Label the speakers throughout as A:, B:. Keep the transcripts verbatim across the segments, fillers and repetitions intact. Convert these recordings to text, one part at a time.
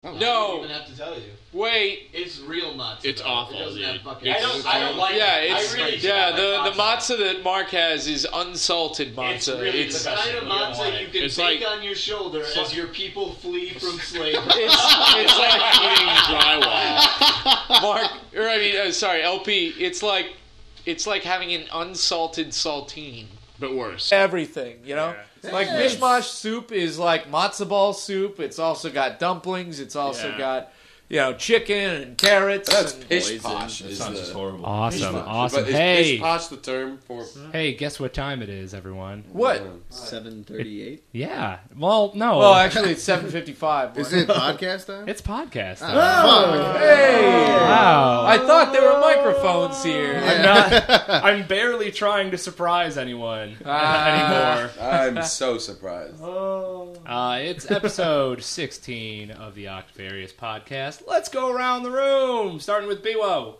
A: Oh,
B: No.
A: I don't even have to tell you.
B: Wait.
A: It's real matzo.
C: It's
A: though.
C: awful,
A: It doesn't
C: dude.
A: have fucking...
C: It's
A: I don't, I don't like
B: Yeah,
A: it.
B: it's
A: I really
B: yeah.
A: don't
B: The
A: like
B: the matzah that Mark has is unsalted matzah.
A: It's really
B: It's
A: the kind of matzah you can
C: It's
A: take
C: like-
A: on your shoulder as your people flee from slavery.
B: it's, it's like
C: Eating drywall.
B: Mark, or I mean, uh, sorry, L P. It's like it's like having an unsalted saltine.
C: But worse.
B: Everything, you know.
C: Yeah.
B: Like mishmash soup is like matzo ball soup. It's also got dumplings. It's also
C: Yeah.
B: got you know chicken and carrots.
D: That's
B: and
D: pish posh.
E: That
D: is
E: sounds
D: the-
E: just horrible.
F: Awesome,
D: Pish-posh.
F: awesome.
D: But is
F: Hey,
D: pish posh the term for?
F: hey, guess what time it is, everyone?
B: What?
G: seven thirty-eight.
F: Yeah. Well, no.
B: Well, actually, it's seven fifty-five.
E: Is it podcast time?
F: it's podcast.
E: Oh,
F: time.
B: Hey!
F: Wow.
B: I thought there were microphones here.
F: I'm not. I'm barely trying to surprise anyone
B: Ah.
F: anymore.
D: I'm so surprised.
F: Uh, it's episode sixteen of the Octavarius podcast. Let's go around the room, starting with Biwo.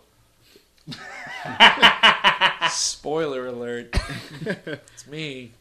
B: Spoiler alert. It's me.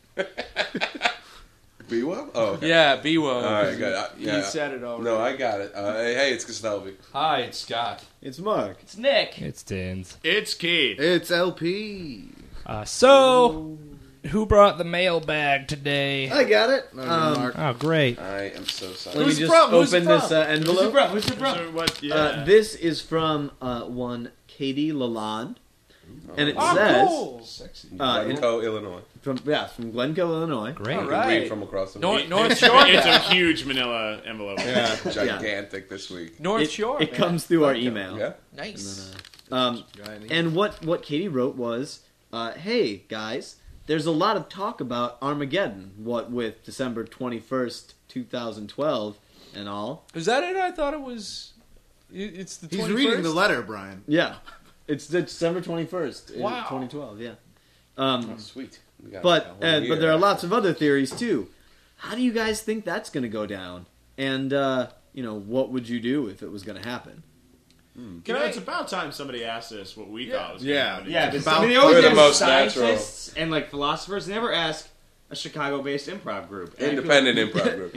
D: Biwa? Oh, okay.
B: Yeah, Biwo.
D: All right, good. Uh, yeah.
B: You said it already.
D: No, I got it. Uh, hey, hey, it's Castelvi.
E: Hi, it's Scott.
G: It's Mark.
F: It's Nick. It's Dins.
C: It's Keith.
E: It's L P.
F: Uh, so, who brought the mailbag today?
G: I got it.
E: No,
G: Um,
E: Mark.
F: Oh, great.
D: I am so sorry.
G: let
B: Who's
G: me
B: it
G: just
B: from? Who's
G: open
B: it
G: this
B: from?
G: uh, envelope.
A: Who's it from?
C: So what? Yeah.
G: Uh, this is from uh, one Katie Lalonde, and it
B: Oh,
G: says
B: cool.
E: Sexy.
G: uh, it-
D: Glencoe, Illinois.
G: from yeah from Glencoe, Illinois.
F: Great.
B: All
D: You
B: right.
D: can read from across the
B: North,
D: room.
B: North Shore.
C: it's
B: guy.
C: a huge manila envelope.
G: Yeah,
D: Gigantic this week.
B: North
G: It,
B: Shore.
G: it
B: man.
G: comes through our email.
D: Yeah?
B: Nice.
G: Um,
E: Giant-
G: and what what Katie wrote was, uh, "Hey guys, there's a lot of talk about Armageddon. What with December twenty-first, twenty twelve, and all.
B: Is that it? I thought it was. it- It's the.
E: He's
B: twenty-first?
E: reading the letter, Brian.
G: Yeah, it's the December twenty-first,
B: Wow.
G: twenty twelve. Yeah." Um,
D: Oh, sweet. We got
G: But
D: a whole
G: uh,
D: year.
G: but there are lots of other theories too. How do you guys think that's going to go down? And uh, you know, what would you do if it was going to happen?
C: You
B: Can
C: know,
B: I-
C: it's about time somebody asked us what we
B: Yeah.
C: thought was
E: Yeah.
C: going to
H: Yeah,
E: It's
H: but
E: about-
H: I mean, they always
D: We're the
H: ask
D: most
H: scientists and like philosophers. They never ask a Chicago-based improv group. And I feel
D: Independent improv group.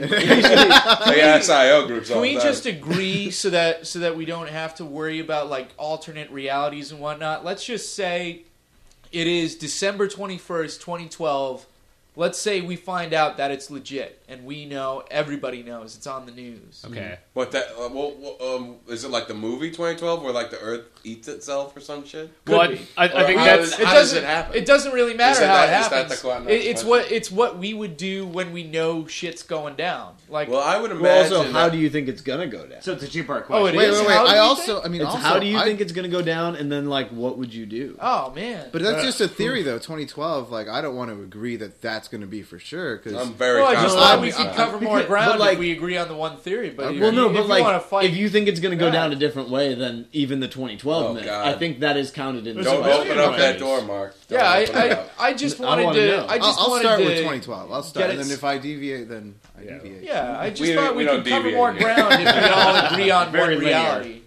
D: They S I O groups all
B: Can
D: the
B: we
D: time.
B: just agree so that so that we don't have to worry about like alternate realities and whatnot? Let's just say it is December twenty-first, twenty twelve. Let's say we find out that it's legit, and we know, everybody knows, it's on the news.
F: Okay.
D: What that? Uh, well, well, um, is it like the movie twenty twelve, where like the Earth eats itself or some shit?
B: Could
F: Well,
B: be.
F: I, I think
D: Or how
F: that's.
D: does-
B: It
D: how does
B: doesn't
D: it happen?
B: It doesn't really matter
D: Is it
B: how
D: that-
B: it
D: is that
B: happens.
D: the que-
B: It- it's
D: question?
B: what it's what we would do when we know shit's going down. Like,
D: Well, I would imagine.
G: Well, also, how
D: that-
G: do you think it's going to go down?
H: So it's a two-part
B: Oh,
H: question.
B: it
E: Wait,
B: is?
E: wait, wait.
B: How do
E: I
B: you
E: also,
B: think?
E: I mean,
G: It's
E: also,
G: how do you
E: I-
G: think it's going to go down, and then like what would you do?
B: oh man.
E: But that's just a theory, though. twenty twelve. Like, I don't want to agree that that's going to be for sure. Because
D: I'm very.
B: Well, I just
D: confident.
B: thought we
E: I'm-
B: could cover more
G: because-
B: ground
G: but, like-
B: if we agree on the one theory. But if
G: well,
B: you,
G: no,
B: if
G: but
B: you
G: like,
B: want to fight,
G: if you think it's going to go
B: Yeah.
G: down a different way than even the twenty twelve
D: Oh,
G: myth,
D: God.
G: I think that is counted in.
D: Don't
G: the
D: open up
G: question.
D: that door, Mark. Don't
B: yeah, I,
D: open it up.
B: I, I just
G: I
B: wanted
G: wanna
B: to.
G: know.
B: I just
E: I'll, I'll
B: wanted
E: start
B: to
E: with twenty twelve. I'll start,
B: get
E: and
B: it
E: then
B: s-
E: if I deviate, then I
D: Yeah.
E: deviate.
B: Yeah, I just
D: We-
B: thought
D: we
B: we,
D: don't
B: could cover
D: deviate
B: more
D: here.
B: ground if we all agree on
H: Very
B: one
H: linear.
B: reality.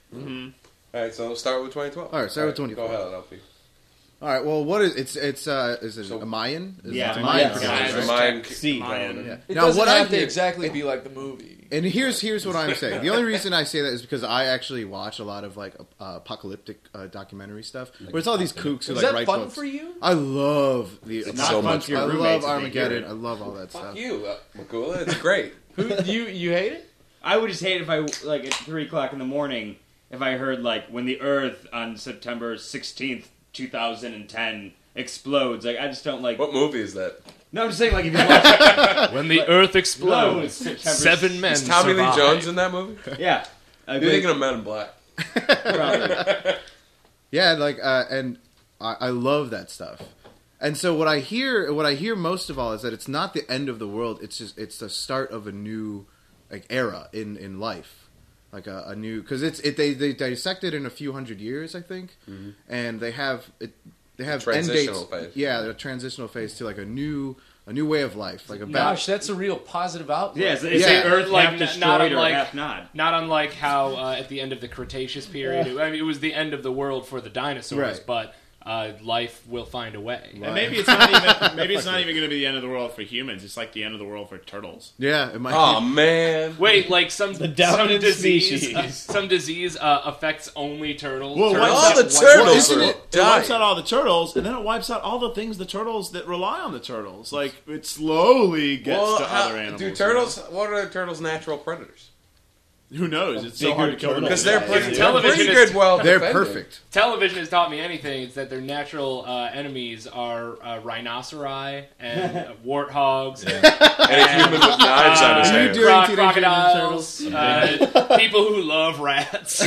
D: All right, so start with twenty twelve.
E: All right, start with twenty twelve.
D: Go ahead, L P.
E: All right. Well, what is it's it's uh is it
D: So-
E: a Mayan? Is
H: Yeah,
E: it a
H: Mayan
E: Mayan?
H: pronunciation.
E: pronunciation?
D: Mine.
G: See,
H: Mayan.
E: Yeah.
B: It
E: Now,
B: doesn't
E: what I
B: have to
E: hear-
B: exactly be like the movie.
E: And here's here's what I'm saying. The only reason I say that is because I actually watch a lot of like uh, apocalyptic uh, documentary stuff, where it's all these kooks who
B: Is
E: like
B: that
E: wait
B: fun
E: books.
B: for you?
E: I love the.
D: It's
H: not
D: so
H: fun
D: much
H: for your
E: I
D: fun.
H: roommates
E: love
H: if they hear
E: Armageddon.
H: it.
E: I love all that
D: Fuck
E: stuff.
D: you, uh, Makula. It's great.
B: Who you you hate it?
H: I would just hate if I like at three o'clock in the morning if I heard like when the Earth on September sixteenth, two thousand and ten explodes. Like I just don't like.
D: What movie is that?
H: No, I'm just saying like if you watch
F: When the Earth explodes,
H: September
F: seven men
D: Is Tommy Lee
F: survive.
D: Jones in that movie?
H: yeah. I'd be
D: You're
H: like,
D: thinking of Men in Black.
H: probably.
E: Yeah, like uh, and I, I love that stuff. And so what I hear, what I hear most of all, is that it's not the end of the world. It's just it's the start of a new like era in, in life, like a, a new because it's it they they dissect it in a few hundred years, I think,
D: Mhm.
E: and they have it they have
D: A
E: end
D: transitional
E: dates.
D: phase.
E: Yeah, a transitional phase to like a new a new way of life, like a
B: Gosh, that's a real positive outlook.
H: Yeah, it's, it's
E: Yeah.
H: the Earth
F: Like,
H: half
F: n-
H: destroyed
F: not
H: or
F: unlike-
H: half not.
F: Not unlike how uh, at the end of the Cretaceous period, it, I mean, it was the end of the world for the dinosaurs,
E: Right.
F: but uh, life will find a way.
C: And maybe it's not even maybe it's not even going to be the end of the world for humans. It's like the end of the world for turtles.
E: Yeah, it might.
D: Oh
E: be.
D: man!
F: Wait, like some
G: The
F: some
G: dominant
F: disease,
G: species.
F: uh, some disease uh, affects only turtles.
C: Well,
F: Turtles
C: what-
D: All the
F: get wiped
D: turtles
F: out.
C: Isn't
D: are
C: it? It
D: dying.
C: wipes out all the turtles, and then it wipes out all the things the turtles that rely on the turtles. Like it slowly gets
D: Well,
C: to
D: how-
C: other animals.
D: do turtles? What are turtros' natural predators?
C: Who knows? It's so
G: bigger
C: hard to kill them.
G: turtle.
D: Because they're
G: Yeah,
D: pretty,
G: yeah.
D: they're
F: Television
D: pretty
F: is-
D: good. Well,
E: They're
D: defended.
E: perfect.
F: Television has taught me anything. It's that their natural uh, enemies are uh, rhinoceri and uh, warthogs,
D: And a human with knives on his
F: uh,
E: Are you
D: hand.
E: doing
F: cro-
E: Teenage Mutant
F: crocodiles, uh, people who love rats.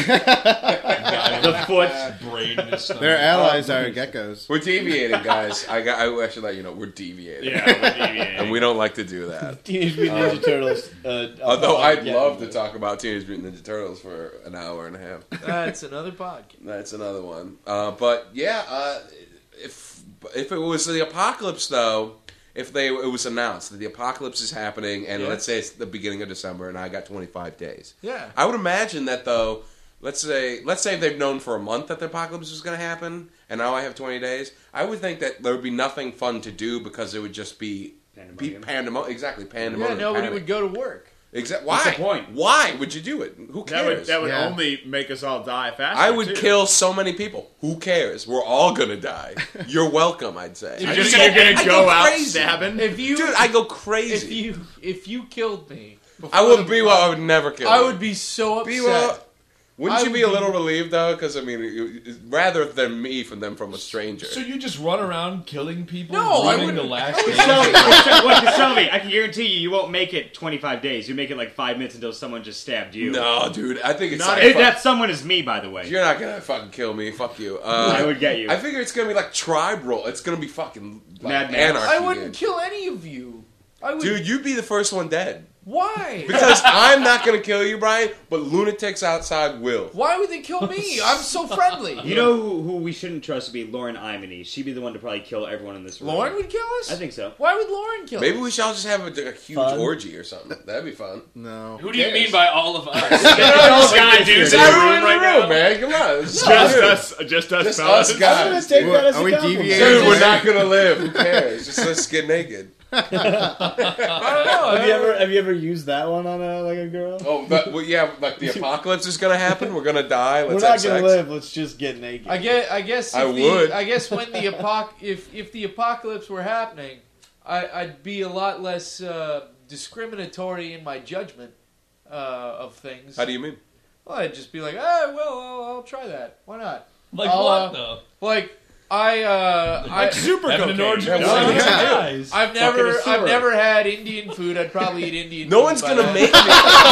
H: The foot.
A: Brain in his stomach.
E: Their allies are geckos.
D: We're deviating, guys. I got. I should let you know we're deviating.
C: Yeah, we're deviating.
D: and we don't like to do that.
G: Teenage Mutant Ninja Turtles. Uh,
D: Although I'd
G: yeah.
D: love to talk about Teenage Mutant Ninja Turtles for an hour and a half.
B: That's another podcast.
D: That's another one. Uh, but yeah, uh, if if it was the apocalypse, though, if they it was announced that the apocalypse is happening, and
B: Yeah.
D: let's say it's the beginning of December, and I got twenty-five days,
B: Yeah.
D: I would imagine that though. Let's say let's say they've known for a month that the apocalypse was going to happen, and now I have twenty days. I would think that there would be nothing fun to do because it would just be
H: Pandemonium.
D: pandemonium. Exactly,
B: Yeah,
D: pandemonium.
B: nobody
D: panic.
B: would go to work.
D: Exactly.
H: What's
D: Why?
H: the point?
D: Why would you do it? Who
C: That would
D: cares?
C: that would
E: Yeah.
C: only make us all die faster.
D: I would
C: too.
D: kill so many people. Who cares? We're all gonna die. You're welcome, I'd say.
C: You're
D: I
C: just
D: just
C: gonna, you're
D: I
C: gonna go, out
D: crazy.
C: stabbing.
B: If you,
D: Dude, I go crazy.
B: if you, if you killed me,
D: I
B: before
D: would
B: the-
D: be well. I would never kill.
B: I
D: you.
B: would be so upset.
D: Be well. Wouldn't
B: I
D: you
B: would
D: be a
B: be-
D: little relieved though? Because I mean, you- rather than me from them from a stranger.
A: So you just run around killing people?
B: No, I
A: ruining the
B: wouldn't-
A: last
B: I
A: day?
H: Shelby, what, Shelby, I can guarantee you, you won't make it twenty-five days. You make it like five minutes until someone just stabbed you.
D: No, dude. I think it's
C: Not
D: like,
H: If
D: fuck-
H: that someone is me, by the way.
D: you're not gonna fucking kill me. Fuck you. Uh,
H: I would get you.
D: I figure it's gonna be like tribe roll. It's gonna be fucking like,
H: Mad Max.
D: anarchy.
B: I wouldn't
D: dude.
B: kill any of you. I would.
D: Dude, you'd be the first one dead.
B: Why?
D: Because I'm not gonna kill you, Brian, but lunatics outside will.
B: Why would they kill me? I'm so friendly.
H: You know who, who we shouldn't trust would be Lauren Imony. She'd be the one to probably kill everyone in this room.
B: Lauren would kill us?
H: I think so.
B: Why would Lauren kill
D: Maybe
B: us?
D: we should all just have a, a huge
G: Fun.
D: orgy or something. That'd be fun.
E: No.
F: Who do you
D: cares?
F: mean by all of us?
H: all guys
F: dudes
H: here.
F: in the
D: Everyone
F: room
D: in the
F: right
D: room,
F: now.
D: man. Come on. It's
C: Just
D: dude.
C: us, just us,
D: Just
C: fellas.
D: us guys.
G: I'm gonna take that as
E: Are
G: a
E: we
G: compliment.
E: deviating?
D: Dude, we're not gonna live. Who cares? Just let's get naked.
B: I don't know.
G: Have you ever have you ever used that one on a like a girl?
D: Oh, but well, yeah, like the apocalypse is gonna happen. We're gonna die.
G: We're
D: Let's
G: not
D: have
G: gonna
D: sex.
G: live. Let's just get naked.
B: I guess. I guess. If
D: I
B: the,
D: would.
B: I guess when the apoc, if if the apocalypse were happening, I, I'd be a lot less uh, discriminatory in my judgment uh, of things.
D: How do you mean?
B: Well, I'd just be like, ah, well, I'll, I'll try that. Why not?
A: Like
B: I'll,
A: what,
B: uh,
A: though?
B: Like I, uh, I,
C: Like super
A: Having an
C: cocaine.
A: orgy
D: Yeah,
A: with
D: what
A: someone
D: do you
A: who
D: do?
A: dies.
B: I've
H: Fucking
B: never,
H: a sewer.
B: I've never had Indian food. I'd probably eat Indian.
D: No
B: food
D: one's
B: by
D: gonna
B: then.
D: make me.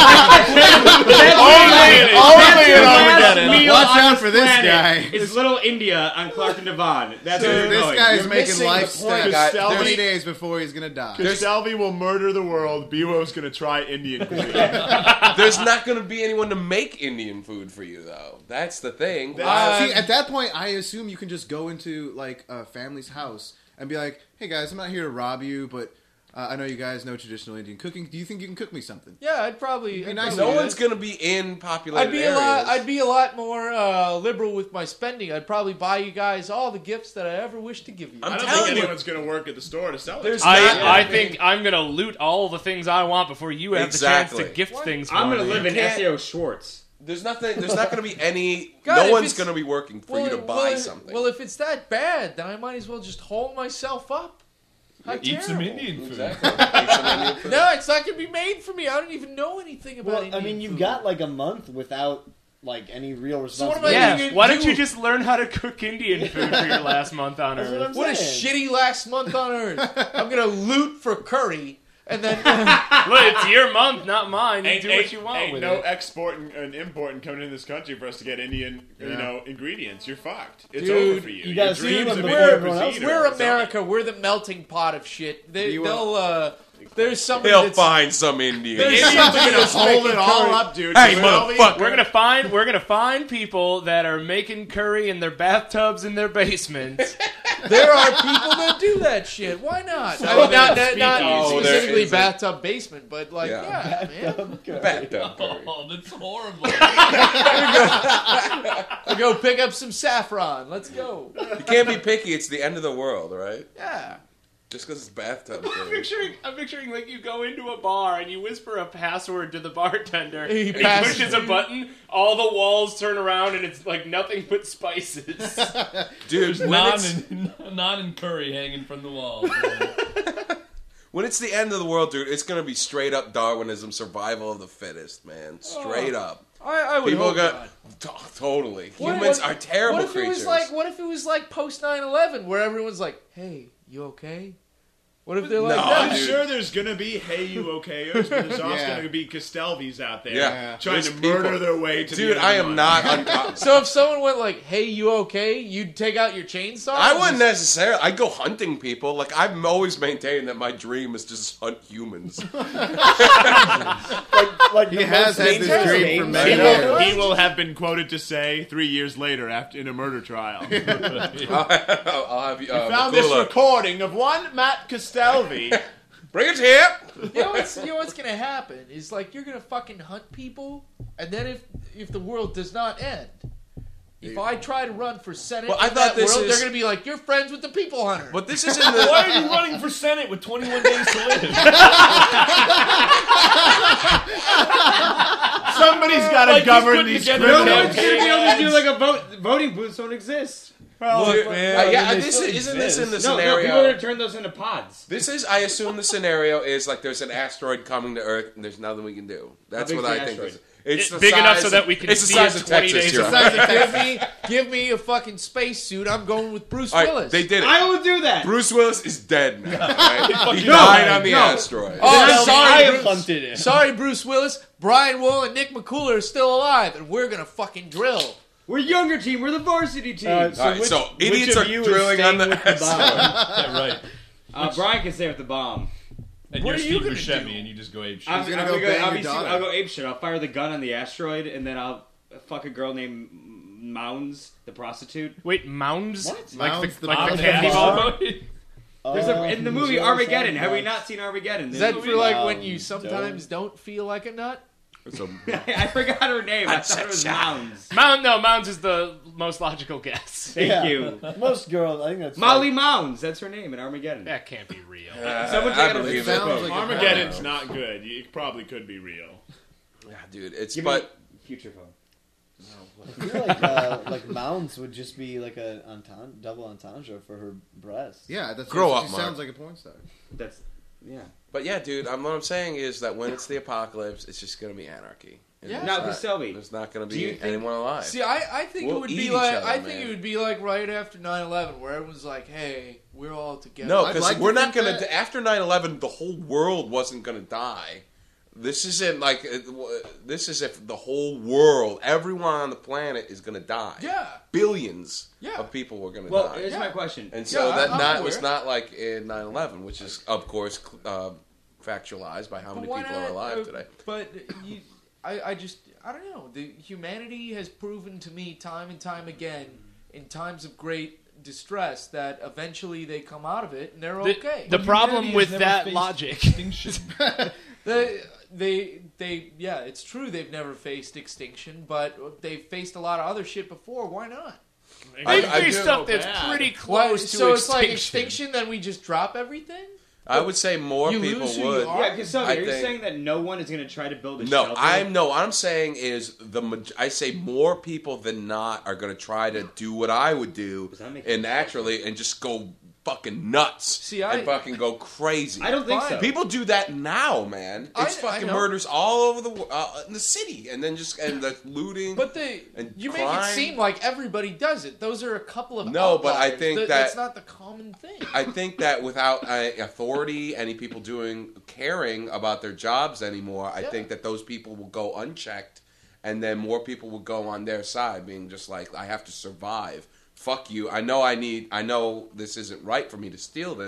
C: Only, only in Armageddon.
H: meal
E: Watch
H: on
E: out
H: this
E: for this
H: planet
E: guy.
H: It's Little India on Clark and Devon. That's where
E: Dude,
H: we're
E: this
H: going.
E: guy's
D: You're
E: making
D: missing
E: life
D: the point,
E: steps
D: guy.
C: There's-
E: twenty days before he's gonna die.
C: If Salvi will murder the world, Biwo's gonna try Indian cuisine.
D: There's not gonna be anyone to make Indian food for you, though. That's the thing.
B: Uh,
E: See, at that point, I assume you can just go into like a family's house and be like, "Hey guys, I'm not here to rob you, but uh, I know you guys know traditional Indian cooking. Do you think you can cook me something?"
B: Yeah, I'd probably.
E: It'd be
B: I'd
E: nice
B: probably
D: no
B: do
D: one's
B: that.
D: gonna be in populated
B: I'd be
D: areas.
B: a lot. I'd be a lot more uh, liberal with my spending. I'd probably buy you guys all the gifts that I ever wish to give you.
D: I'm
C: I don't
D: telling
C: think
D: you.
C: anyone's gonna work at the store to sell it.
D: There's not
F: I, I
D: gonna
F: think
D: be-
F: I'm gonna loot all the things I want before you have the
D: Exactly.
F: chance to gift
B: What?
F: things for
H: I'm
F: me.
H: gonna live in
D: can't-
H: S A O Schwartz.
D: There's nothing. There's not going to be any.
B: God,
D: no
B: if
D: one's
B: it's-
D: going to be working for
B: well,
D: you to
B: well,
D: buy
B: if-
D: something.
B: Well, if it's that bad, then I might as well just hold myself up. How
A: Eat some
B: terrible.
A: Indian food.
D: exactly. Eat some Indian food.
B: No, it's not gonna be made for me. I don't even know anything about
G: well,
B: Indian
G: I mean, you've
B: food.
G: got like a month without like any real
B: So what am I
G: responsibility.
F: Yeah,
B: gonna
F: why
B: do?
F: don't you just learn how to cook Indian food for your last month on
G: That's what
F: Earth?
G: I'm
B: What a
G: saying.
B: shitty last month on Earth. I'm gonna loot for curry and then.
F: Look, it's your month, not mine. You
C: Ain't,
F: do what
C: ain't-
F: you want
C: ain't
F: with
C: no
F: it.
C: exporting and importing coming in this country for us to get Indian, you
E: Yeah.
C: know, ingredients. You're fucked. It's
B: Dude,
C: over for you.
G: you gotta
C: Your
G: see
C: dreams
G: them
C: of
G: before
C: being a
G: everyone else
C: cuisiner
B: We're
C: are
B: America. We're the melting pot of shit. They,
E: You, uh,
B: they'll. Uh, there's somebody
D: He'll
B: that's.
D: find some Indian.
B: There's
C: Indians
B: somebody
C: are gonna
B: that's
C: hold
B: making
C: it all
B: curry.
C: up, dude.
D: Hey,
C: Salvi,
D: motherfucker.
F: We're gonna find we're gonna find people that are making curry in their bathtubs in their basement,
B: there are people that do that shit. Why not?
F: So
B: I mean, not,
F: there's
B: not, not
D: speakeasy. Oh, there
B: specifically
D: is a-
B: bathtub basement, but like,
D: Yeah.
B: yeah, man.
D: Bathtub curry.
A: Oh, that's horrible.
B: I go pick up some saffron. Let's go.
D: You can't be picky. It's the end of the world, right?
B: Yeah.
D: Just because it's bathtub
F: I'm
D: curry.
F: picturing, I'm picturing like you go into a bar and you whisper a password to the bartender,
B: He
F: and he
B: passes-
F: pushes a button. All the walls turn around, and it's like nothing but spices.
D: Dude, when
A: non
D: it's,
A: and, non and curry hanging from the walls. man.
D: when it's the end of the world, dude, it's going to be straight up Darwinism, survival of the fittest, man. Straight up.
B: I, I would
D: People are
B: hope
D: going
B: not.
D: to... Totally.
B: What-
D: Humans
B: what-
D: are terrible
B: What if
D: creatures.
B: it was like? What if it was like post nine eleven, where everyone's like, "Hey, you okay?" What if they're like
D: No,
B: that?
C: I'm
D: dude.
C: sure there's gonna be "Hey, you okayers," but there's also
E: Yeah.
C: gonna be Castelvis out there
D: Yeah.
C: trying
D: There's
C: to murder
D: people.
C: their way to the
D: Dude,
C: end of
D: I
C: the
D: am
C: month.
D: not... Un-
B: So if someone went like, "Hey, you okay?" You'd take out your chainsaw.
D: I
B: and
D: wouldn't
B: just-
D: necessarily. I go hunting people. Like I've always maintained that my dream is to just hunt humans.
G: Like, like
E: He
G: the
E: has
G: most
E: had this
G: dangerous
E: dream
G: game.
E: for
C: He
E: many
B: Yeah.
C: will,
E: years.
C: he will have been quoted to say three years later after in a murder trial. We
D: I'll, I'll have you. Uh,
C: found this
D: Makula,
C: recording of one Matt Castelvi.
D: bring it here.
B: You know what's you know what's gonna happen is like you're gonna fucking hunt people, and then if if the world does not end, if I try to run for senate
D: Well, I
B: in
D: thought
B: that
D: this
B: world,
D: is-
B: they're gonna be like, "You're friends with the people hunter."
D: But this is in the.
A: Why are you running for Senate with twenty-one days to live?
C: Somebody's got to
A: Like, he's
C: govern
A: putting
C: these
A: together
C: criminals.
H: No
A: no
H: one's gonna be able to do like a vote. Voting booths don't exist.
C: Well,
D: Dude,
C: man,
D: uh, yeah,
C: I mean, they
D: this
C: still
D: is, isn't this in the
H: No, no,
D: scenario?
H: people are gonna turn those into pods.
D: This is, I assume, the scenario is like there's an asteroid coming to Earth and there's nothing we can do. That's
H: big's
D: what
H: the
D: I think.
H: asteroid?
D: Is, it's
F: It-
D: the
F: big enough
D: size
F: so
D: of-
F: that we can
D: it's the
F: see
D: size
F: it
D: of
F: twenty
D: Texas.
F: days
D: You're
F: from
D: right.
B: give me give me a fucking spacesuit. I'm going with Bruce
D: All right,
B: Willis.
D: they did it.
H: I will do that.
D: Bruce Willis is dead now. Right? He
A: No,
D: died on the
H: no.
D: asteroid.
B: Oh,
F: I
B: sorry,
F: have
B: Bruce.
F: hunted it.
B: Sorry, Bruce Willis. Brian Wool and Nick McCuller are still alive, and we're gonna fucking drill.
H: We're younger team. We're the varsity team.
G: Uh,
H: Uh,
G: so
D: All right,
G: which,
D: so
G: which
D: idiots
G: of
D: are
G: you
D: drilling
G: is
D: on the
G: staying with the bomb?
A: Yeah, right.
H: Uh, Brian can stay with the bomb.
A: And
B: What
A: you're
B: are you
A: Steve
B: gonna
A: Buscemi,
B: do?
A: and you just go ape shit.
H: I'm,
E: gonna
H: I'm
E: go
H: gonna
E: bang
H: I'll,
E: your
H: be,
E: daughter.
H: I'll go ape shit. I'll fire the gun on the asteroid, and then I'll fuck a girl named Mounds, the prostitute.
F: Wait, mounds?
E: What?
F: Like
E: Mounds
F: the,
E: the
F: like the
E: Mounds
F: candy
E: the
F: bar?
H: There's a, in the movie
G: Joe
H: Armageddon.
G: Sandberg.
H: Have we not seen Armageddon?
B: Is that for like
G: Um,
B: when you sometimes don't feel like a nut?
D: So,
H: I forgot her name. I thought it was Mounds.
F: Mound, no, Mounds is the most logical guess.
H: Thank
G: Yeah.
H: you.
G: Most girls, I think that's
H: Molly
G: like-
H: Mounds. That's her name in Armageddon.
F: That can't be real.
H: Someone
D: I
H: take it as
D: believe
H: a
D: it.
E: Sounds like a
C: Armageddon's
E: porno.
C: not good. It probably could be real.
D: Yeah, dude, it's
H: Give
D: but
H: me future phone.
G: I feel like uh, like Mounds would just be like a entendre, double entendre for her breast.
E: Yeah, that's
D: Grow
E: she
D: up, Mark.
E: sounds like a porn star.
H: That's yeah.
D: but yeah, dude. I'm, what I'm saying is that when it's the apocalypse, it's just gonna be anarchy. And
B: Yeah.
D: there's
H: Now,
D: not-
H: Castelvi.
D: There's not gonna
H: Do
D: be
H: you think-
D: anyone alive.
B: See, I, I think
D: We'll
B: it would
D: eat
B: be
D: each
B: like
D: other,
B: I think
D: man.
B: it would be like right after nine eleven, where everyone's like, "Hey, we're all together."
D: No,
E: I'd
D: because
E: like to
D: we're not
E: think
D: going to.
E: that-
D: After nine eleven, the whole world wasn't going to die. This isn't like. it- This is if the whole world, everyone on the planet is going to die.
B: Yeah.
D: Billions
B: Yeah.
D: of people were going to
H: Well,
D: die.
H: here's
B: Yeah.
H: my question.
D: And so
B: Yeah,
D: that
B: I'm
D: not
B: aware.
D: was not like in nine eleven, which is, of course, uh, factualized by how
B: But
D: many
B: why
D: people
B: not,
D: are alive
B: uh,
D: today.
B: But you, I, I just, I don't know. The humanity has proven to me time and time again, in times of great distress, that eventually they come out of it and they're
F: The,
B: okay.
F: the problem
A: Humanity
F: with
A: has never
F: that
A: faced
F: logic.
A: Extinction.
B: They, they, they, yeah, it's true they've never faced extinction, but they've faced a lot of other shit before. Why not?
F: They
D: I
F: face
D: do
F: stuff
C: go
F: that's
C: bad.
F: pretty
B: Why-
F: close to
B: so
F: extinction.
B: it's like extinction, then we just drop everything?
D: I would say more
B: You
D: people
B: lose who you
D: would.
B: are?
H: Yeah, Castelvi,
D: I
H: are you
D: think-
H: saying that no one is going to try to build a
D: No,
H: shelter?
D: I'm no. What I'm saying is the. maj- I say more people than not are going to try to do what I would do,
H: Does that make
D: and
H: sense?
D: naturally, and just go fucking nuts.
B: See, I-
D: and fucking go crazy.
H: I don't think
B: Fine.
H: so.
D: People do that now, man.
B: I-
D: It's
B: I
D: fucking
B: know.
D: murders all over the wo- uh, in the city, and then just and the looting.
B: But they,
D: And
B: you make it
D: crime.
B: seem like everybody does it. Those are a couple of
D: No, but I
B: outliers.
D: think
B: Th-
D: that-
B: that's not the common thing.
D: I think that without uh, authority, any people doing caring about their jobs anymore, I
B: Yeah.
D: think that those people will go unchecked, and then more people will go on their side, being just like, I have to survive. Fuck you. I know I need. I know this isn't right for me to steal this,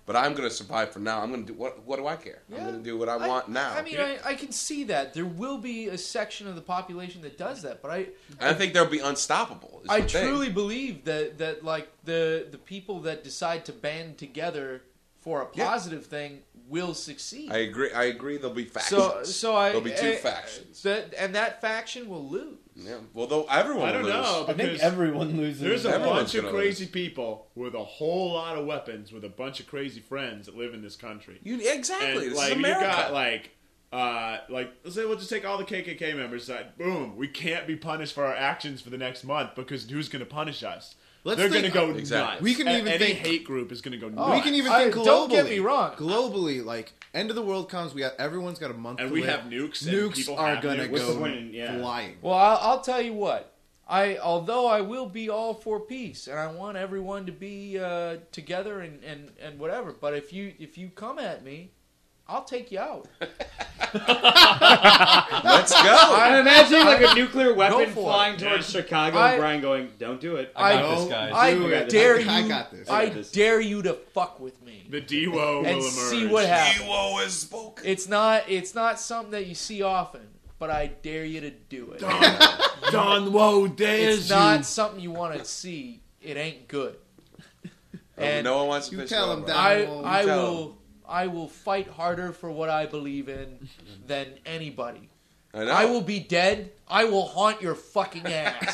D: but I'm going to survive for now. I'm going to do what? What do I care? I'm
B: Yeah.
D: going to do what I, want now.
B: I mean, I, I can see that there will be a section of the population that does that, but I,
D: And I think they'll be unstoppable. is
B: I
D: the thing.
B: truly believe that that like the the people that decide to band together for a
D: Yeah.
B: positive thing will succeed.
D: I agree. I agree. There'll be factions.
B: so so I
D: There'll be two
B: I-
D: factions.
B: that and that faction will lose.
D: Yeah. Well, though everyone
C: I don't
D: will lose.
C: know
G: I think
C: because
G: everyone loses.
C: there's a
D: Everyone's
C: bunch of
D: gonna
C: crazy people with a whole lot of weapons, with a bunch of crazy friends that live in this country.
D: You, exactly.
C: And
D: this
C: like
D: is
C: you
D: America.
C: got like uh like let's say we'll just take all the K K K members. That boom, we can't be punished for our actions for the next month because who's going to punish us?
E: Let's
C: They're
E: think-
C: going to go
D: Exactly.
C: nuts.
E: We can
C: A-
E: even
C: any
E: think-
C: hate group is going to go
B: Oh,
C: nuts.
E: We can even
B: I-
E: think globally.
B: don't get me wrong.
E: Globally, like end of the world comes, we got everyone's got a month.
C: And
E: to
C: we
E: live.
C: have nukes and
E: Nukes
C: people
E: are
C: have
E: gonna
C: nukes.
H: What's the
E: go
H: point in- yeah.
E: flying.
B: Well, I'll, I'll tell you what. I although I will be all for peace, and I want everyone to be uh, together and, and, and whatever. But if you if you come at me, I'll take you out.
D: Let's go.
H: I'm imagining like a nuclear weapon
B: for it.
H: flying towards Chicago
B: I-
H: and Brian going, "Don't do it."
A: I got
B: I-
A: this, guys.
B: I
E: do it.
B: dare
E: I-
B: you.
E: I got this.
B: I
H: I got this.
B: dare you to fuck with me
C: The D W O will
B: and
C: emerge.
B: see what happens.
D: Ewo is spoken.
B: It's not it's not something that you see often, but I dare you to do it.
C: Don Woe dares
B: It's not something you want to see. It ain't good. And
D: no one wants to
E: You
D: piss
E: tell
D: you
E: him
D: off.
E: that.
B: I
E: Well,
B: I
D: tell
B: will I will fight harder for what I believe in than anybody.
D: I know.
B: I will be dead. I will haunt your fucking ass.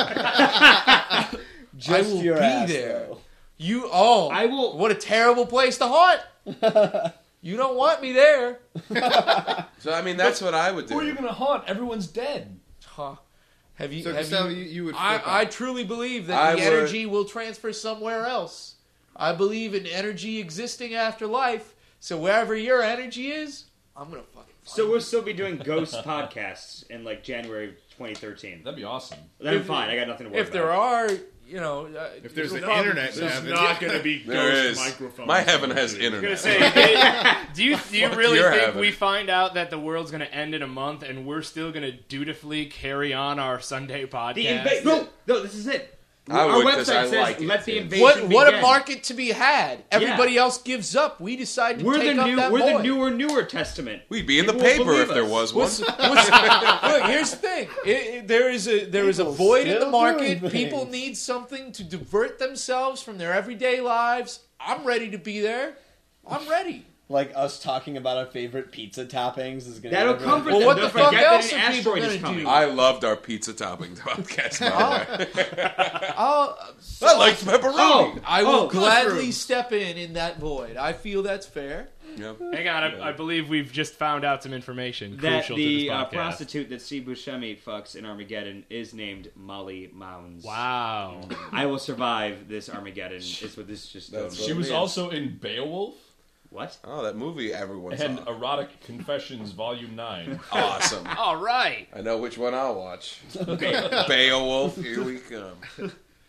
G: Just
B: I will
G: your
B: be
G: ass,
B: there.
G: though.
B: You oh
H: I will-
B: What a terrible place to haunt. You don't want me there.
D: So I mean, that's what I would do.
A: Who are you going to haunt? Everyone's dead.
B: Huh. Have you?
E: So
B: have
E: Costello,
B: you,
E: you, you would.
B: I,
E: flip
B: I
E: out.
B: truly believe that
D: I
B: the
D: would-
B: energy will transfer somewhere else. I believe in energy existing after life. So wherever your energy is, I'm gonna fucking. Find
H: So
B: it.
H: we'll still be doing ghost podcasts in like January of twenty thirteen.
A: That'd be awesome.
H: Then I'm
B: If-
H: fine. I got nothing to worry
B: if there
H: about.
B: are, you know, uh,
C: If there's
B: it'll
C: the
B: probably-
C: internet,
B: there's
C: there's not going to be
D: There
C: ghost
D: is.
C: microphones.
D: My heaven has
F: I was
D: internet.
F: gonna say, do you do you
D: Fuck
F: really
D: your
F: think
D: heaven.
F: we find out that the world's gonna end in a month and we're still gonna dutifully carry on our Sunday podcast?
H: The inva- no, no, this is it.
D: I
H: Our
D: would, 'cause
H: website
D: I
H: says,
D: like it,
H: "Let the
D: yeah.
H: invasion
B: What what a
H: begin."
B: market to be had. Everybody else gives up. We decide to
H: We're
B: take
H: the
B: up
H: new,
B: that
H: we're
B: void.
H: the newer, newer testament.
D: We'd be in the
H: People will
D: paper
H: believe
D: if there
H: us.
D: was one.
B: What's, what's, look, here's the thing. It, it- there is a there is a
G: People
B: void in
G: still
B: the market.
G: doing
B: People
G: things.
B: need something to divert themselves from their everyday lives. I'm ready to be there. I'm ready.
G: Like us talking about our favorite pizza toppings is gonna.
H: That'll
G: get everyone-
H: comfort
B: Well,
H: them.
B: what
H: Don't
B: the fuck
H: forget
B: else
H: that
B: are
H: an
B: people
H: asteroid is
B: gonna
H: coming.
B: do?
D: I loved our pizza topping podcast. By the way.
B: I'll,
D: I liked pepperoni.
H: Oh,
B: I will
H: oh,
B: gladly
H: mushrooms.
B: step in in that void. I feel that's fair.
D: Yep.
F: Hang on, I, I believe we've just found out some information
H: That
F: crucial
H: the
F: to
H: uh,
F: this podcast.
H: prostitute that Steve Buscemi fucks in Armageddon is named Molly Mounds.
F: Wow.
H: I will survive this Armageddon. Is what this just
D: That's
H: goes.
A: She was
D: man.
A: also in Beowulf
H: What?
D: Oh, that movie everyone
A: and
D: saw.
A: Erotic Confessions Volume nine.
D: Awesome.
F: All right.
D: I know which one I'll watch. Beowulf, here we come.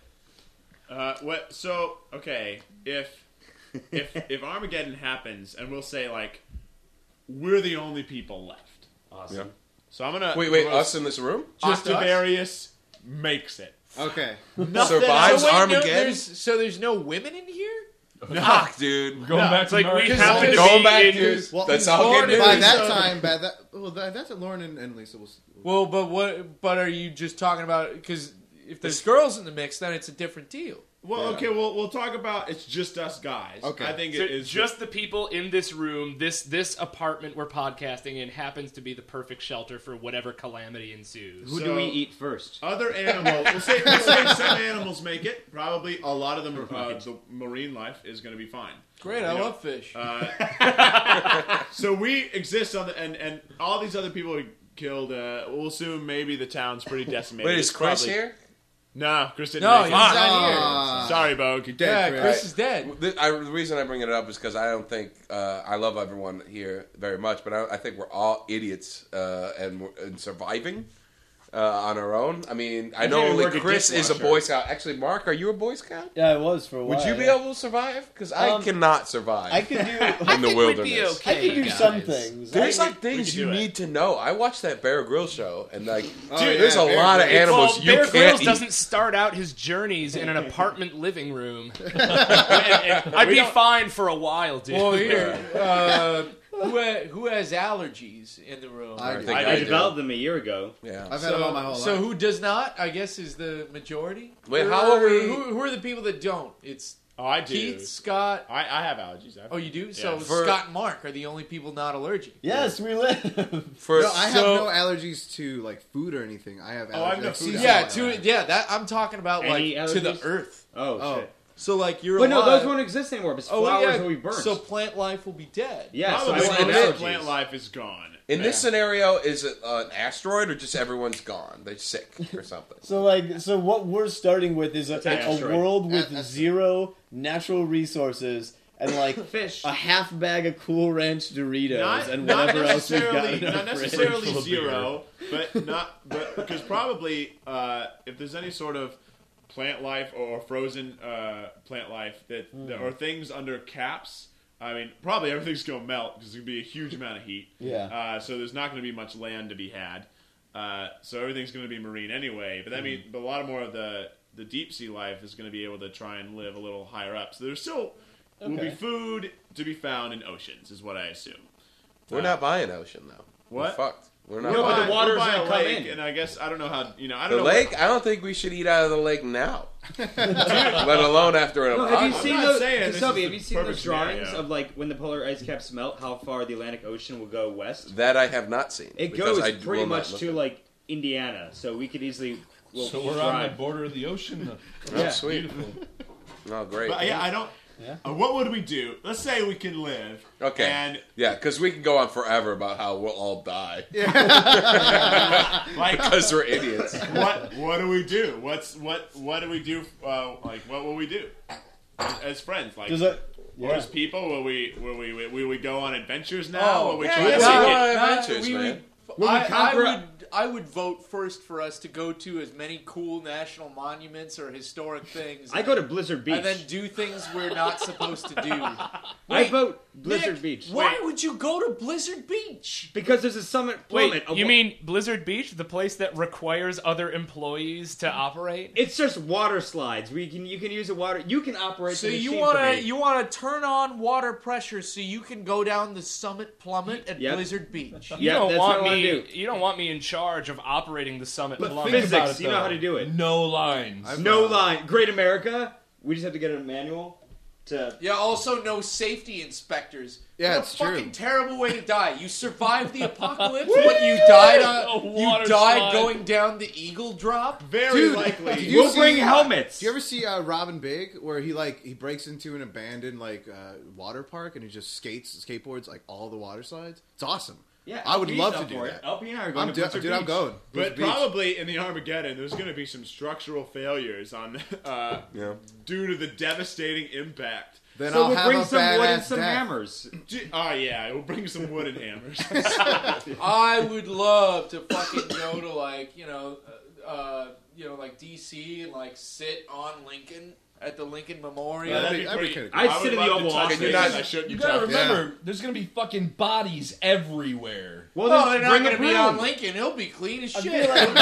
C: Uh, what? So okay, if if if Armageddon happens, and we'll say like we're the only people left.
H: Awesome.
D: Yeah.
C: So I'm gonna
D: Wait, wait,
C: roast
D: us in this room?
B: Just us?
C: Justavarius makes it.
E: Okay.
D: Survives
B: so wait, no,
D: Armageddon?
B: there's, so there's no women in here?
D: Fuck, dude.
A: Going back
F: It's
A: to
F: like we
A: American
F: happen to
A: Life.
D: Going
F: be
D: back
F: in-
D: to
E: Well,
D: that's all
B: Lauren
D: getting
B: is-
E: By
D: into.
E: that
B: so-
E: time, by that well, that, that's it. Lauren and, and Lisa will.
B: Well, but what? But are you just talking about because if there's girls in the mix, then it's a different deal.
C: Well,
D: Yeah.
C: okay, we'll we'll talk about it's just us guys.
E: Okay.
C: I think
F: So
C: it is
F: just the people in this room, this this apartment we're podcasting in happens to be the perfect shelter for whatever calamity ensues.
H: Who
C: So-
H: do we eat first?
C: other animals. We'll say, we'll say some animals make it. Probably a lot of them. Uh, the marine life is going to be fine.
B: Great, I
C: Yeah.
B: love fish.
C: So we exist on the and and all these other people are killed. Uh, we'll assume maybe the town's pretty decimated.
D: Wait, is
C: It's
D: Chris
C: probably-
D: here?
C: No, Chris didn't.
B: no,
C: make
B: he's
C: it.
B: not
E: Ah.
B: here.
C: Sorry, Bogue.
E: You're
B: Yeah,
E: dead,
B: Chris
E: Chris.
B: is dead.
D: The, I, the reason I bring it up is because I don't think uh, I love everyone here very much, but I, I think we're all idiots uh, and, we're- and surviving. uh, on our own. I mean, I
H: You
D: know
H: can't
D: only
H: work a
D: Chris is a
H: dishwasher.
D: Boy Scout. Actually, Mark, are you a Boy Scout?
G: Yeah, I was for a while.
D: Would you be
G: yeah.
D: able to survive? Because I
G: Um,
D: cannot survive
G: I could do.
D: in the wilderness.
G: I could do some things.
D: There's
G: I,
D: like things
C: could
D: you
C: do it.
D: need to know. I watched that Bear Grylls show, and like,
E: Oh,
D: dude,
E: yeah,
D: there's a
E: Bear
D: lot of
E: Grylls.
D: animals
F: well,
D: you
F: Bear
D: can't
F: Grylls
D: eat.
F: doesn't start out his journeys in an apartment living room. I'd be fine for a while, dude.
B: Well, here, uh, who, ha- who has allergies in the room?
E: I
D: I
E: do.
D: think
H: I,
D: I
H: I
D: do.
H: developed them a year ago.
D: Yeah.
E: I've had them all my whole
B: so
E: life.
B: who does not? I guess is the majority.
D: Wait,
B: Or-
D: how are we-
B: Who, who are the people that don't? It's
C: Oh, I do.
B: Keith, Scott.
C: I, I have allergies. I've-
B: Oh, you do? So
C: Yeah.
D: For-
B: Scott and Mark are the only people not allergic.
G: yes, we live.
D: For
E: No, I have
B: So-
E: no allergies to like food or anything. I have allergies.
C: Oh, I have no
E: like,
C: food
E: seasonal
B: Yeah,
E: allergies.
B: to yeah. That I'm talking about
H: Any
B: like to the
H: allergies?
B: earth.
H: Oh,
E: Oh.
H: shit.
B: So like you're
H: But no,
B: alive.
H: those won't exist anymore because
B: Oh,
H: flowers
B: yeah.
H: will be burnt.
B: So plant life will be dead.
H: yeah, so I
C: Probably
H: won't have
C: most
H: allergies.
C: plant life is gone.
D: in this scenario, is it uh, an asteroid or just everyone's gone? They're sick or something.
G: So like, so what we're starting with is a,
H: an
G: a
H: asteroid.
G: world with
E: That's-
G: zero natural resources and like
H: Fish.
G: a half bag of Cool Ranch Doritos
C: Not,
G: and
C: not
G: whatever else we've got
C: necessarily,
G: in our
C: not
G: fridge.
C: necessarily
A: Full of
C: zero, but not, but because probably uh, if there's any sort of plant life or frozen uh, plant life that, that or things under caps. I mean, probably everything's going to melt because there's going to be a huge amount of heat.
G: Yeah.
C: Uh, so there's not going to be much land to be had. Uh, so everything's going to be marine anyway. But that
G: Hmm.
C: means, but a lot of more of the the deep sea life is going to be able to try and live a little higher up. So there's still will be
G: Okay.
C: food to be found in oceans, is what I assume.
D: We're not buying ocean though.
C: What?
D: We're fucked. We're not.
H: No, but
D: buying.
H: the water's
C: We're by
H: gonna
C: a
H: come
C: lake,
H: in.
C: and I guess I don't know how you know. I
D: The
C: don't know.
D: lake? I don't think we should eat out of the lake now. Let alone after an
H: No, have you
D: apocalypse.
H: seen
C: not
H: those?
C: saying this
H: Kasabi,
C: is
H: have
C: the
H: you seen
C: perfect
H: those drawings
C: scenario.
H: of like when the polar ice caps melt, how far the Atlantic Ocean will go west?
D: That I have not seen.
H: It
D: because
H: goes
D: I
H: pretty
D: will not
H: much
D: look
H: to
D: at it.
H: like Indiana, so we could easily. Well,
A: So we're on the
H: drive.
A: border of the ocean.
D: Oh,
H: Yeah.
D: sweet. Oh, great.
C: But yeah, I don't.
G: Yeah.
C: Uh, what would we do? Let's say we can live.
D: Okay.
C: And
D: Yeah, because we can go on forever about how we'll all die
C: like,
D: because we're idiots.
C: what what do we do? What's what what do we do? Uh, like, what will we do as, as friends? Like,
G: Does it?
C: or
G: Yeah.
C: as people, will we will we will we go on adventures now?
B: Oh,
C: will we
B: yeah,
C: try
D: yeah,
C: to
D: yeah.
C: make
D: Go
C: it?
D: on
B: Uh,
D: adventures,
B: we
D: man.
B: would-
H: Will we
B: I, I
H: conquer-
B: would. I would vote first for us to go to as many cool national monuments or historic things.
H: I go to Blizzard Beach.
B: and then do things we're not supposed to do.
H: I
B: Wait,
H: vote Blizzard
B: Nick,
H: Beach.
B: Why would you go to Blizzard Beach?
H: Because there's a summit plummet.
F: Wait,
H: of
F: you
H: wa-
F: mean Blizzard Beach, the place that requires other employees to operate?
H: It's just water slides. We can you can use a water. You can operate.
B: So
H: the
B: you
H: machine
B: want
H: for
B: to
H: me.
B: you want to turn on water pressure so you can go down the summit plummet at
H: Yep.
B: Blizzard Beach.
F: You
H: Yeah,
F: don't
H: that's
F: want
H: what I wanna
F: me.
H: do.
F: You don't want me in charge of operating the summit.
A: But
F: plummet.
A: think about
H: Physics,
A: it,
H: you know
A: though.
H: how to do it.
A: No lines.
E: I've-
H: No
E: Uh,
H: line. Great America. We just have to get a manual to.
B: Yeah. Also, no safety inspectors.
E: Yeah,
B: what
E: it's
B: a fucking
E: true.
B: terrible way to die. You survived the apocalypse, but you died.
A: A
B: On, you
A: water
B: died
A: slide.
B: going down the Eagle Drop.
C: Very
E: Dude,
C: likely.
E: did you
H: We'll
E: see-
H: bring helmets.
E: Do you ever see uh, Robin Big, where he like he breaks into an abandoned like uh, water park and he just skates, skateboards like all the water slides? It's awesome.
H: Yeah,
E: I would
H: L P's
E: love
H: up
E: to do
H: for
E: that.
H: it. L P and I are going
E: I'm
H: to
E: do-
H: Blizzard
E: dude, I'm
H: Beach.
E: going.
C: But
E: Blizzard Beach.
C: probably in the Armageddon, there's going to be some structural failures on uh,
D: Yeah.
C: due to the devastating impact.
E: Then
H: So
E: I'll
H: we'll
E: have
H: bring
E: a
H: some wood and
E: badass
H: some
E: death.
H: hammers.
C: Gee- Oh yeah, we'll bring some wood and hammers.
B: I would love to fucking go to like you know, uh, uh, you know like D C and like sit on Lincoln at the Lincoln Memorial.
C: Yeah, that'd
E: That'd
C: be
E: be- that'd be
C: pretty.
E: kinda
H: I'd
C: I would
H: sit in the
C: love to
H: Oval
C: touch
H: Office.
C: bases.
D: You're not-
C: I shouldn't
A: You gotta
C: touch
A: remember, there's gonna be fucking bodies everywhere.
H: Well,
B: Well,
H: then
B: they're not
H: bring
B: going
H: a
B: to be on
H: broom.
B: Lincoln. He'll be clean as
G: I
B: shit.
G: feel like-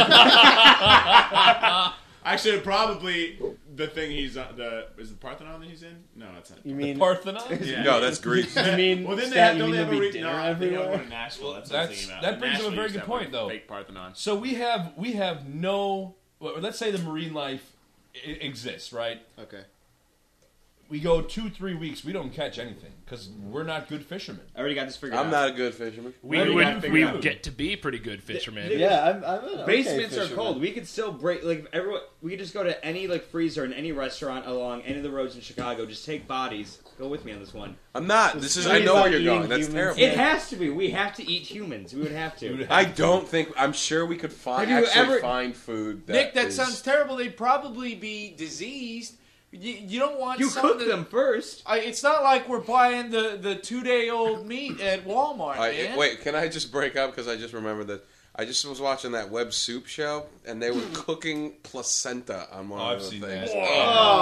C: Actually, probably the thing he's on, the is it the Parthenon that he's in? No, it's not.
G: You mean?
A: Parthenon?
C: Yeah.
D: No, that's Greece.
G: You mean?
C: Well, then they
G: Stat,
C: have,
G: you
C: don't
G: mean
C: they have
G: there'll
C: a
G: be
C: re-
G: dinner
C: no, I think they'll go
G: everywhere?
C: to Nashville.
A: Well,
C: That's what I'm
A: that's-
C: thinking about.
A: that brings up a
C: Nashville
A: very
C: used to
A: good
C: have,
A: point,
C: like,
A: though.
C: Fake Parthenon.
A: So we have we have no. Well, let's say the marine life I- exists, right?
E: Okay.
A: We go two, three weeks. We don't catch anything because we're not good fishermen.
H: I already got this figured
D: I'm
H: out.
D: not a good fisherman.
F: we
H: Well, you gotta
F: would
H: figure
F: we
H: it out.
F: would get to be pretty good fishermen.
G: Yeah, I'm. I'm an okay
H: Basements are
G: fisherman.
H: cold. We could still break like if everyone. We could just go to any like freezer in any restaurant along any of the roads in Chicago. Just take bodies. Go with me on this one.
D: I'm not. This is. I
G: Please
D: know where
G: stop
D: you're
G: eating
D: going. That's
G: humans.
D: terrible.
H: It has to be. We have to eat humans. We would have to.
D: I don't think. I'm sure we could find
H: Have you
D: actually
H: ever-
D: find food. That
B: Nick, that
D: is-
B: sounds terrible. They'd probably be diseased. You, you don't want
H: You
B: some
H: cook
B: that-
H: them first.
B: I, it's not like we're buying the, the two day old meat at Walmart,
D: I-
B: man.
D: wait, can I just break up because I just remembered that I just was watching that Web Soup show, and they were cooking placenta on one
A: Oh,
D: of
A: I've
D: the
A: seen
D: things.
A: that.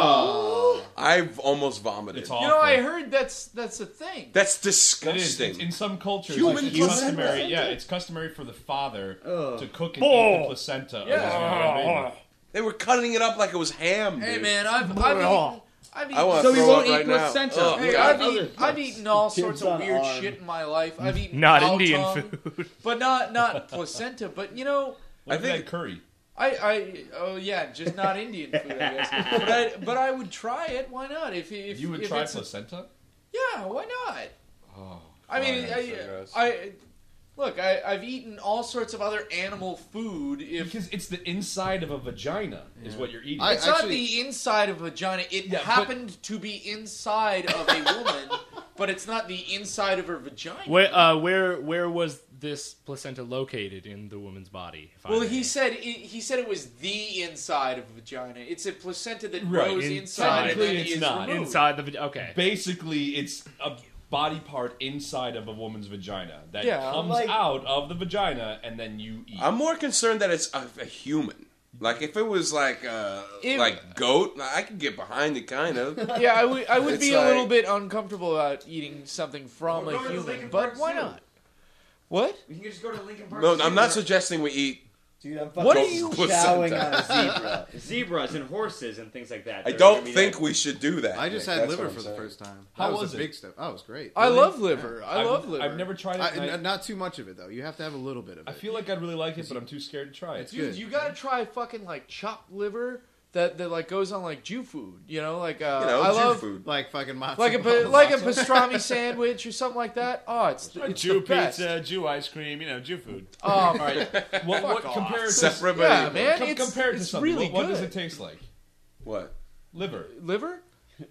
D: Oh. I've almost vomited.
A: It's awful.
B: You know, I heard that's that's a thing.
D: That's
A: It is.
D: disgusting.
A: It's, in some cultures,
D: Human
A: it's
D: placenta?
A: customary. Yeah, it's customary for the father
G: Ugh.
A: to cook and eat the placenta. Of his newborn baby.
D: They were cutting it up like it was ham.
B: Hey
D: dude.
B: man, I've I've eaten, I've eaten
D: I want
G: So
D: to
G: we
D: throw
G: won't
D: up
G: eat
D: right now.
G: placenta.
D: Ugh.
B: Hey,
G: Yeah,
B: I've
G: other
B: eaten, I've
G: parts.
B: eaten all
G: Kids
B: sorts of
G: on
B: weird
G: arm.
B: shit in my life. I've eaten
F: Not
B: cow
F: Indian
B: tongue,
F: food.
B: but not not placenta. But you know,
A: What
D: I
A: if
D: think-
A: that curry?
B: I I oh yeah, just not Indian food, I guess. But I but I would try it. Why not? If if
A: You would
B: if
A: try
B: it's a-
A: placenta?
B: yeah, why not?
A: Oh,
B: I mean,
D: that's so
B: I,
D: gross.
B: I look, I I've eaten all sorts of other animal food. If
A: because it's the inside of a vagina is what you're eating.
E: I-
B: it's not
E: actually-
B: the inside of a vagina. It
A: Yeah, but-
B: happened to be inside of a woman, but it's not the inside of her vagina.
F: Where, uh, where, where was this placenta located in the woman's body? If I
B: Well,
F: may?
B: he said it, he said it was the inside of a vagina. It's a placenta that
A: Right,
B: grows
F: inside.
B: inside and then
A: Technically, it's
B: is
A: not.
B: removed.
F: inside the vagina. Okay.
A: Basically, it's a body part inside of a woman's vagina that
B: Yeah,
A: comes
G: like-
A: out of the vagina and then you eat.
D: I'm more concerned that it's a, a human. Like if it was like uh,
B: If-
D: like goat, I could get behind it, kind of.
B: Yeah, I would I would
D: It's
B: be a little
D: like-
B: bit uncomfortable about eating something from
H: Well,
B: a
H: go to the
B: human,
H: Lincoln
B: but
H: Park
B: why
H: Zoo.
B: not? What?
H: We can just go to Lincoln Park.
D: No,
H: Zoo.
D: I'm not suggesting we eat.
G: Dude, I'm
B: What
G: fucking
B: are you-
G: chowing
D: placenta.
G: on a zebra.
H: Zebras and horses and things like that.
D: I
H: They're
D: don't
H: gonna be
D: think
H: like-
D: we should do that.
E: I just
D: Nick.
E: had
D: That's
E: liver
D: what I'm
E: for the
D: saying.
E: first time.
A: How
E: that was,
A: was
E: a
A: it?
E: big step. Oh, it was great.
B: I
A: Really?
B: love liver. I
A: I've,
B: love liver.
A: I've never tried it.
E: I,
A: and I,
E: n- not too much of it though. You have to have a little bit of it.
A: I feel like I'd really like it, but I'm too scared to try it.
E: It's
B: Dude,
E: good.
B: you gotta try fucking like chopped liver that, that like goes on like Jew food. You know, like uh,
D: You know,
B: I
D: Jew
B: love
D: food.
E: like fucking matzo
B: like a
E: balls.
B: pa- like a pastrami sandwich or something like that. Oh, it's, it's
C: Jew
B: the best.
C: pizza, Jew ice cream, you know, Jew food.
B: Oh, all right.
A: What, what
B: off.
A: compared to
D: Separate
B: Yeah,
D: but
B: man.
A: com-
B: it's-
A: compared to
B: it's
A: something?
B: really
A: what, what does
B: good.
A: it taste like?
D: What?
A: Liver.
B: Liver?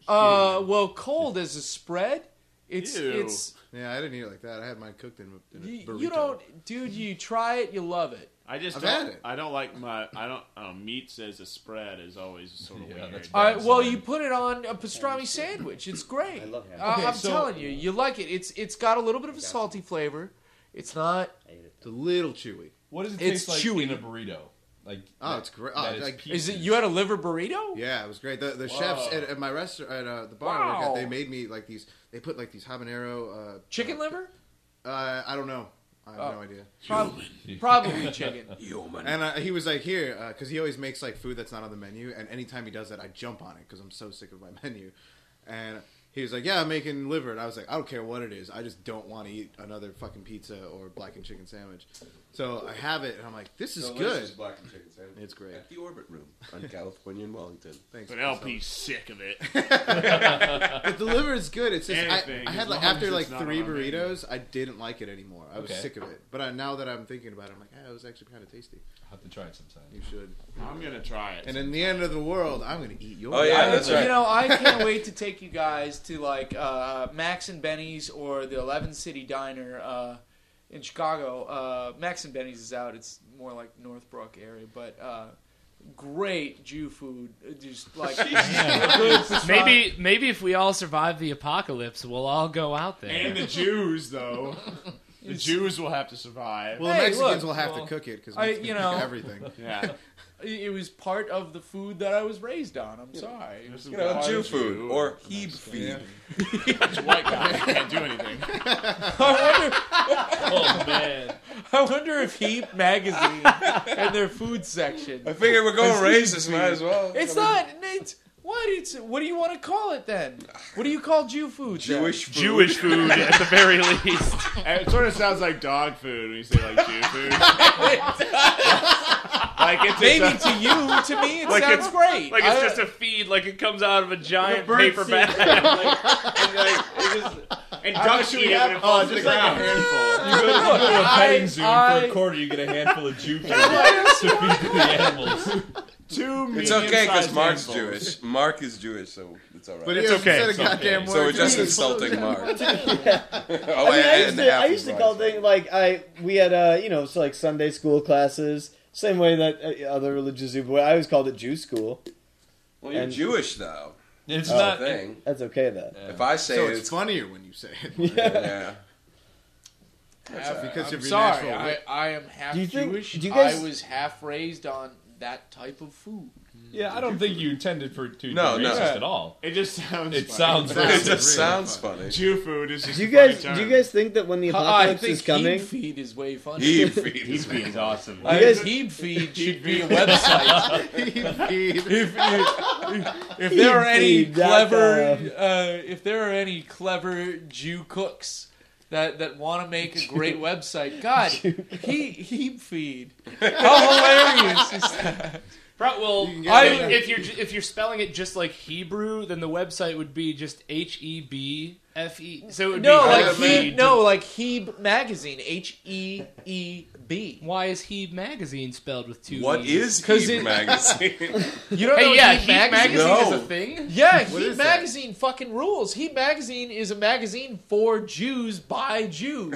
B: Uh, well, cold as a spread. It's
C: Ew.
B: it's
E: Yeah, I didn't eat it like that. I had mine cooked in, a- in a
B: you,
E: burrito.
B: you don't, dude. You try it, you love it.
C: I just
E: I've
C: don't,
E: had it.
C: I don't like my I don't uh, meats as a spread is always sort of
A: Yeah,
C: weird.
A: that's
B: All right.
A: bad
B: Well,
A: sign.
B: you put it on a pastrami sandwich. It's great.
H: I love ham.
B: Uh,
A: Okay,
B: I'm
A: so-
B: telling you, you like it. It's it's got a little bit of a salty flavor. It's not.
E: It's a little chewy.
A: What does it
B: It's
A: taste like
B: chewy.
A: in a burrito? Like
E: Oh,
A: that-
E: it's great.
A: that
E: Oh,
A: it's
E: like-
A: pieces.
B: Is it? You had a liver burrito?
E: Yeah, it was great. The the chefs at, at my restaurant at uh, the bar I work
B: Wow.
E: at, they made me like these. They put like these habanero. Uh,
B: Chicken liver?
E: Uh, I don't know. I have
B: Oh.
E: no idea.
B: Probably, probably chicken.
D: Human.
E: And uh, he was like, "Here," because he always makes like food that's not on the menu. And anytime he does that, I jump on it because I'm so sick of my menu. And he was like, "Yeah, I'm making liver," and I was like, "I don't care what it is. I just don't want to eat another fucking pizza or blackened chicken sandwich." So I have it, and I'm like, "This is
D: Delicious
E: good."
D: black and chicken sandwich.
E: It's great.
D: At the Orbit Room on California and Wellington.
E: Thanks.
C: But L P's sick of it.
E: But the liver is good. It's just I,
C: Anything,
E: I had
C: as
E: like
C: long
E: after
C: as
E: like
C: it's not
E: three
C: on our menu.
E: burritos, I didn't like it anymore. I was
A: Okay.
E: sick of it. But I, now that I'm thinking about it, I'm like, "Yeah, it was actually kind of tasty."
A: I'll have to try it sometime.
E: You should.
C: I'm gonna try it.
E: And in the end of the world, I'm going to eat your.
D: Oh, yeah,
B: I-
D: that's right.
B: You know, I can't wait to take you guys to like uh, Max and Benny's or the Eleven City Diner uh, in Chicago. Uh, Max and Benny's is out. It's more like Northbrook area, but uh, great Jew food. Uh, Just like good pastrami.
F: Maybe, maybe if we all survive the apocalypse, we'll all go out there.
C: and the Jews, though, the Jews will have to survive.
E: Well,
B: Hey,
E: the Mexicans
B: look,
E: will have
A: well,
E: to cook it because
B: I-
E: Mexicans
B: you know-
E: cook everything.
C: yeah,
B: It was part of the food that I was raised on. I'm sorry. It was
D: You know,
C: Part
D: Jew
C: of
D: food
C: Jew.
D: or Heb feed.
C: it's a white guy can't do anything.
A: Oh man,
B: I wonder if Heap magazine and their food section.
D: I figure we're going racist, might as well.
B: It's not. It's what? It's what do you want to call it then? What do you call Jew food? then?
D: Jewish food.
F: Jewish food at the very least.
C: And it sort of sounds like dog food when you say like Jew food. Like it's
B: Maybe
C: it's a,
B: to you, to me, it
F: Like
B: sounds
F: it's-
B: great.
F: Like it's
B: I-
F: just a feed, like it comes out of a giant
H: bird
F: paper
H: seed.
F: bag.
H: and like, it just, and
C: how
H: ducks
C: much
H: eat
C: we
H: it
C: have?
H: when it
C: Oh,
H: falls to the
C: just like a
H: ground.
C: handful.
A: you go, you go to a petting
B: I-
A: zoo
B: I-
A: for a quarter, you get a handful of Jew food to feed to the animals.
C: Two
D: It's okay because
C: medium-sized
D: Mark's
C: handfuls.
D: Jewish. Mark is Jewish, so it's all right.
E: But
F: It's
E: he
F: okay,
E: said a
F: it's
E: goddamn
A: okay.
E: word.
D: So we're just
E: too.
D: insulting Mark. oh,
I: I mean,
D: and,
I: I used
D: and
I: to,
D: half
I: I used
D: of
I: to call
D: Mark's.
I: things like I we had uh you know so like Sunday school classes, same way that uh, other religions do. But I always called it Jew school.
D: Well, you're
I: and-
D: Jewish, though.
A: It's
I: Oh,
A: not.
D: Thing.
I: That's okay then.
D: If I say
E: So
D: it,
E: it's
D: it's
E: funnier when you say it.
D: yeah.
B: Half-
E: because
B: I'm
E: of your
B: sorry,
E: natural
B: I,
E: wit.
B: I am half
I: Do you think-
B: Jewish.
I: do you guys-
B: I was half raised on that type of food.
A: Yeah, I don't think you intended for it to
D: No,
A: be
D: no.
A: racist at all.
C: It just sounds.
A: It
C: funny.
A: sounds
D: It
A: racist.
D: just
E: really
D: sounds
E: funny.
D: funny.
C: Jew food is just.
I: Do you
C: a
I: guys
C: funny
I: do you
C: term.
I: guys think that when the
B: I
I: apocalypse
B: think
I: is coming,
B: Heeb Feed is way funny.
D: Heeb feed
H: Heat
D: is
H: feed is awesome.
B: I
I: You guys-
B: think Heeb Feed should be a website. if, if, if there are any
I: Heeb feed dot
B: clever,
I: com.
B: uh, if there are any clever Jew cooks that, that want to make a great website, God, he Heeb Feed. How hilarious is that?
F: Pro- well,
E: You can get
F: I,
E: it.
F: if you're if you're spelling it just like Hebrew, then the website would be just H E B F E. So it would
B: No,
F: be
B: like
D: Yeah,
B: Heeb,
D: man.
B: no, like Heeb Magazine, H E E B.
F: Why is Heeb Magazine spelled with two
D: What
F: E's?
D: is
B: 'Cause
D: Heeb
B: it-
D: magazine?
B: You don't know
F: Hey, yeah,
B: Heeb
F: Heeb
B: Magazine?
F: Magazine is
D: No.
F: a thing.
B: Yeah,
E: What
B: Heeb
E: is that?
B: Magazine fucking rules. Heeb Magazine is a magazine for Jews by Jews.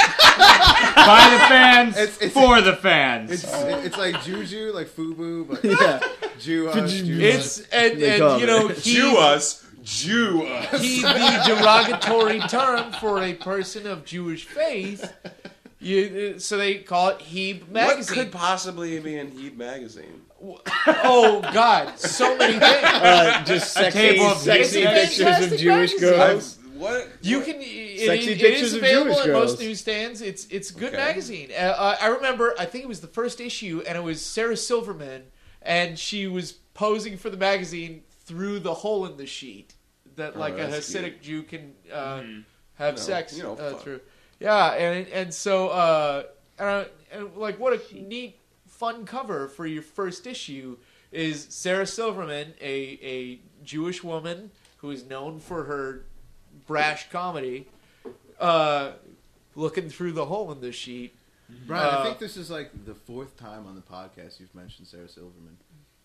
H: By the fans,
E: It's- it's-
H: for the fans.
E: It's it's like Juju, like Fubu, but
I: yeah,
E: Jew us, Jew
B: It's and,
I: They
B: and
I: call
B: you know
I: it.
D: Jew
B: Heeb,
D: us. Jew us.
B: Heeb, the derogatory term for a person of Jewish faith. You, so they call it Heeb
D: What
B: Magazine.
D: could possibly be in Heeb magazine?
B: Oh God, so many things.
I: uh, just sexy,
H: table of
I: sexy
B: Heeb
I: pictures of
B: Fantastic
I: Jewish
B: magazine.
I: girls.
D: I've- what?
B: You
D: what-
B: can. It,
I: Sexy
B: it- it
I: pictures
B: is
I: of
B: available
I: Jewish
B: at most
I: girls.
B: newsstands. It's it's a good
D: Okay.
B: magazine. Uh, uh, I remember. I think it was the first issue, and it was Sarah Silverman, and she was posing for the magazine through the hole in the sheet that
D: Oh,
B: like a
D: that's
B: Hasidic Jew can uh,
H: Mhm.
B: have
D: You know,
B: sex
D: you know,
B: uh,
D: fuck.
B: through. Yeah, and and so uh, uh, and like what a neat, fun cover for your first issue is Sarah Silverman, a a Jewish woman who is known for her brash comedy, uh, looking through the hole in the sheet.
E: Brian,
B: Uh,
E: I think this is like the fourth time on the podcast you've mentioned Sarah Silverman.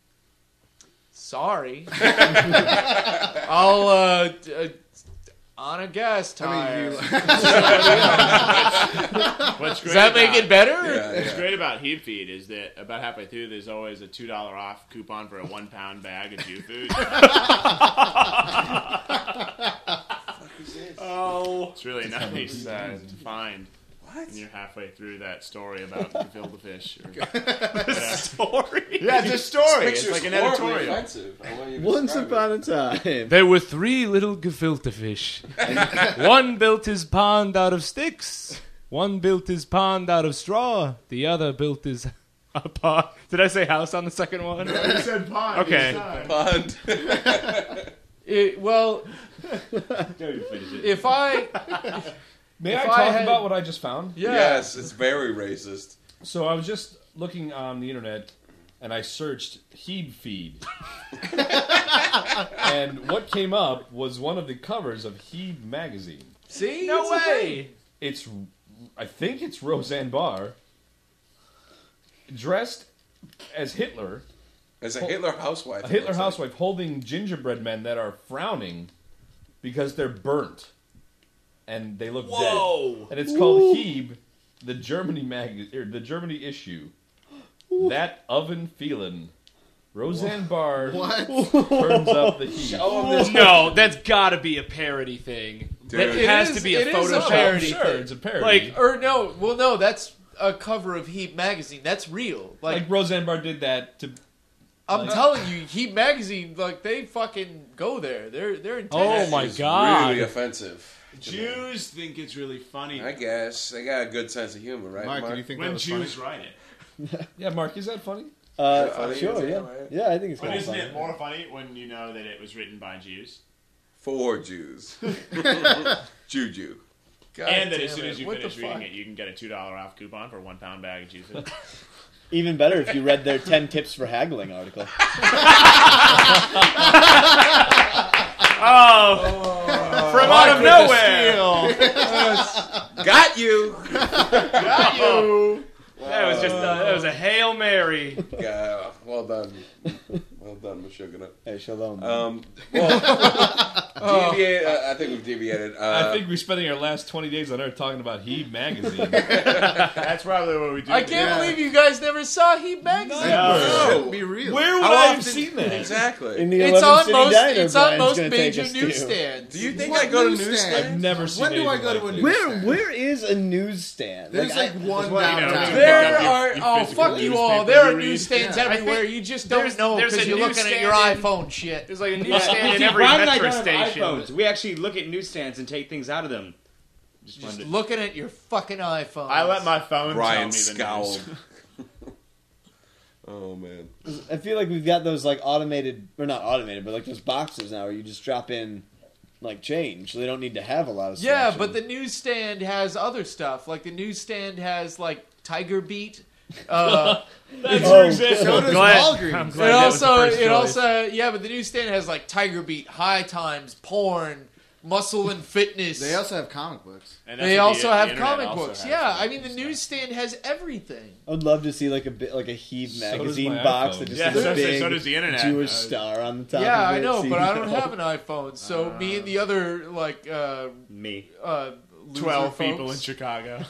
B: Sorry, I'll uh, d- uh, on a gas tire.
E: I mean, you,
C: What's
B: Does
C: great
B: that make
C: about-
B: it better?
D: Yeah,
C: What's
D: yeah.
C: great about Heeb Feed is that about halfway through, there's always a two dollar off coupon for a one pound bag of Jew food.
H: Oh.
C: It's really nice uh, to find
D: What?
C: when you're halfway through that story about gefilte fish. Or,
H: Story.
C: yeah, it's a story.
D: This
C: It's like an
D: picture's horribly
C: editorial.
D: offensive. I want you to
I: Once
D: describe
I: upon a time.
F: There were three little gefilte fish. One built his pond out of sticks. One built his pond out of straw. The other built his a pond. Did I say house on the second one?
C: You said pond.
F: Okay.
C: each time.
D: Pond.
B: It- well,
H: Don't even finish it.
B: if I
A: May
B: If
A: I
B: I
A: talk
B: had-
A: about what I just found?
B: yeah,
D: Yes, it's very racist.
A: So I was just looking on the internet, and I searched Heeb Feed, and what came up was one of the covers of Heeb magazine.
B: see,
F: No
B: It's a
F: way.
B: thing.
A: It's, I think it's Roseanne Barr, dressed as Hitler,
D: As a Hitler housewife.
A: a
D: it
A: Hitler
D: looks like.
A: housewife holding gingerbread men that are frowning because they're burnt and they look
B: Whoa.
A: dead. And it's called Heeb, the Germany mag, or the Germany issue. That oven feeling. Roseanne Barr
E: what?
A: turns up the heat.
F: No, that's got to be a parody thing.
D: Dude.
F: That
B: It
F: has
B: is-
F: to be a
B: it is a
F: Photoshop.
B: parody
A: Sure,
B: thing.
A: it's a parody.
F: Like,
B: Or no, well, no, that's a cover of Heat magazine. That's real. Like,
A: like Roseanne Barr did that to.
B: I'm
A: like-
B: telling you, Heat magazine, like they fucking go there. They're they're intense.
F: Oh my
D: It's
F: God.
D: really offensive.
C: Jews think it's really funny
D: I guess they got a good sense of humor, right,
E: Mark,
D: Mark?
E: do you think that
C: when
E: was
C: Jews
E: funny?
C: write it.
A: Yeah, Mark, is that funny?
I: Uh,
D: Funny,
I: sure,
D: is it,
I: yeah,
D: right?
I: yeah. I think it's
C: But
I: kind of
C: isn't
I: funny.
C: it more funny when you know that it was written by Jews?
D: For Jews. Juju. God
C: and that
D: damn
C: as soon
D: it.
C: as you
B: What the
C: finish reading
B: fuck?
C: it, you can get a two dollar off coupon for a one pound bag of Jew food.
I: Even better if you read their ten tips for haggling article.
H: Oh, from out of nowhere.
D: Got you.
C: Got you!
F: That was just uh, that was a Hail Mary.
D: Yeah, well done. Well done, Meshuggah.
I: Hey, shalom.
D: Um, well, deviate, uh, I think we've deviated. Uh,
A: I think we're spending our last twenty days on Earth talking about Heave magazine.
C: That's probably what we do.
B: I can't
E: Yeah.
B: believe you guys never saw Heat magazine.
D: No.
E: Shouldn't be real.
A: Where would
D: How
A: I have
D: often-
A: seen that?
D: Exactly.
I: In the
B: It's
I: eleven
B: on
I: City
B: most.
I: Diner,
B: It's on
I: Brian's
B: most
I: gonna take
B: major
I: us to.
B: newsstands.
D: Do you think
E: What
D: I go to
E: newsstand?
D: newsstand?
A: I've never seen
E: When do I
A: anything
E: go to
A: like
E: a
A: this.
I: Where
E: newsstand?
I: where is a newsstand?
E: There's
I: Like,
E: like
I: I-
E: one
C: well, you know,
E: downtown.
C: you
B: There
C: pick up your-
B: are.
C: your
B: Oh
C: physical
B: fuck you all!
C: newspaper
B: There are
C: you read.
B: newsstands
E: Yeah.
B: everywhere.
F: I think
B: You just don't
F: there's-
B: know
F: there's
B: because
F: a
B: you're looking at your
F: newsstand in-
B: iPhone shit.
F: There's like a
H: Yeah,
F: newsstand in
H: see,
F: every
H: Brian and I
F: metro
H: don't have
F: station.
H: iPhones. We actually look at newsstands and take things out of them. Just,
B: Just
H: wanted to-
B: looking at your fucking iPhone.
C: I let my phone
D: Brian
C: tell me the
D: scowled.
C: news.
D: Oh man.
I: I feel like we've got those like automated, or not automated, but like those boxes now where you just drop in like change, so they don't need to have a lot of.
B: Yeah,
I: selection.
B: but the newsstand has other stuff. Like the newsstand has like Tiger Beat. Uh,
A: That's
I: Oh,
A: your example.
E: So does
F: Glad-
E: Walgreens.
F: I'm
B: it
F: glad that was the
B: also,
F: first
B: it
F: choice.
B: also, yeah, but the newsstand has like Tiger Beat, High Times, porn, Muscle and Fitness.
E: They also have comic books.
C: And that's
B: They
C: what
B: also
C: the- the
B: have
C: internet
B: comic
C: also
B: books.
C: has
B: Yeah,
C: for
B: I mean the
C: newsstand.
B: newsstand has everything.
I: I would love to see like a bit like a Heave
A: So does
I: magazine
A: my
I: box
A: iPhone.
I: that just
C: Yeah,
I: has
C: so
I: a
C: does-
I: big
C: so does the internet.
I: Jewish
C: Uh,
I: star on the top.
B: Yeah,
I: of it,
B: I know,
I: so
B: but
I: you
B: I don't
I: know.
B: have an iPhone. So me and the other like uh,
H: me.
B: uh, loser
C: Twelve
B: folks,
C: people in Chicago.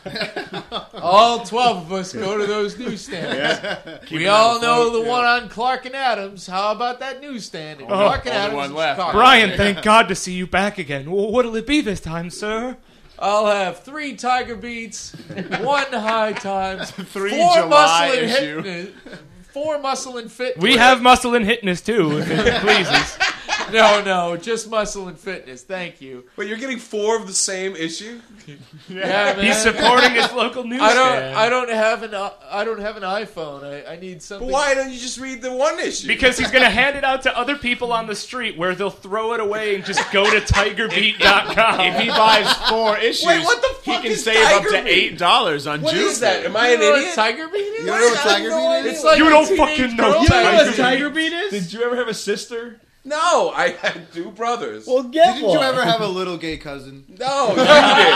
B: all twelve of us go to those newsstands.
C: Keep
B: We
C: it
B: all
C: on
B: know
C: float,
B: the
C: yeah.
B: one on Clark and Adams. How about that newsstand? And
F: Oh,
B: Clark and
C: only
B: Adams,
C: one
B: in
C: left.
B: Chicago.
F: Brian, thank God to see you back again. Well, what'll it be this time, sir?
B: I'll have three Tiger Beats, one High Times,
C: Three
B: four
C: July
B: Muscle and
C: issue.
B: Fitness, four Muscle and Fit.
F: We have muscle and hitness too, if it pleases.
B: no, no, just Muscle and Fitness. Thank you.
D: Wait, you're getting four of the same issue?
B: Yeah, man.
F: He's supporting his local
B: I
F: newsstand.
B: don't. I don't have an. uh, I don't have an iPhone. I, I need
D: But
B: something.
D: why don't you just read the one issue?
F: Because he's going to hand it out to other people on the street where they'll throw it away and just go to tiger beat dot com.
C: If he buys four issues,
D: Wait, what the
C: he
D: fuck
C: can
D: is
C: save up
D: Tiger
C: to
D: Beat?
C: eight dollars on
D: What
C: juice.
D: is that? Am I
B: You
D: an
B: know what
D: idiot?
B: Tiger Beat is?
E: You don't know what Tiger Beat is?
B: It's like
F: You
B: a
F: don't
B: teenage
F: fucking know
B: girl
F: what
B: magazine.
F: Tiger Beat
I: Tiger Beat is?
A: Did you ever have a sister?
D: No, I had two brothers.
I: Well, get
E: Didn't
I: one.
E: you ever have a little gay cousin?
D: no, you did.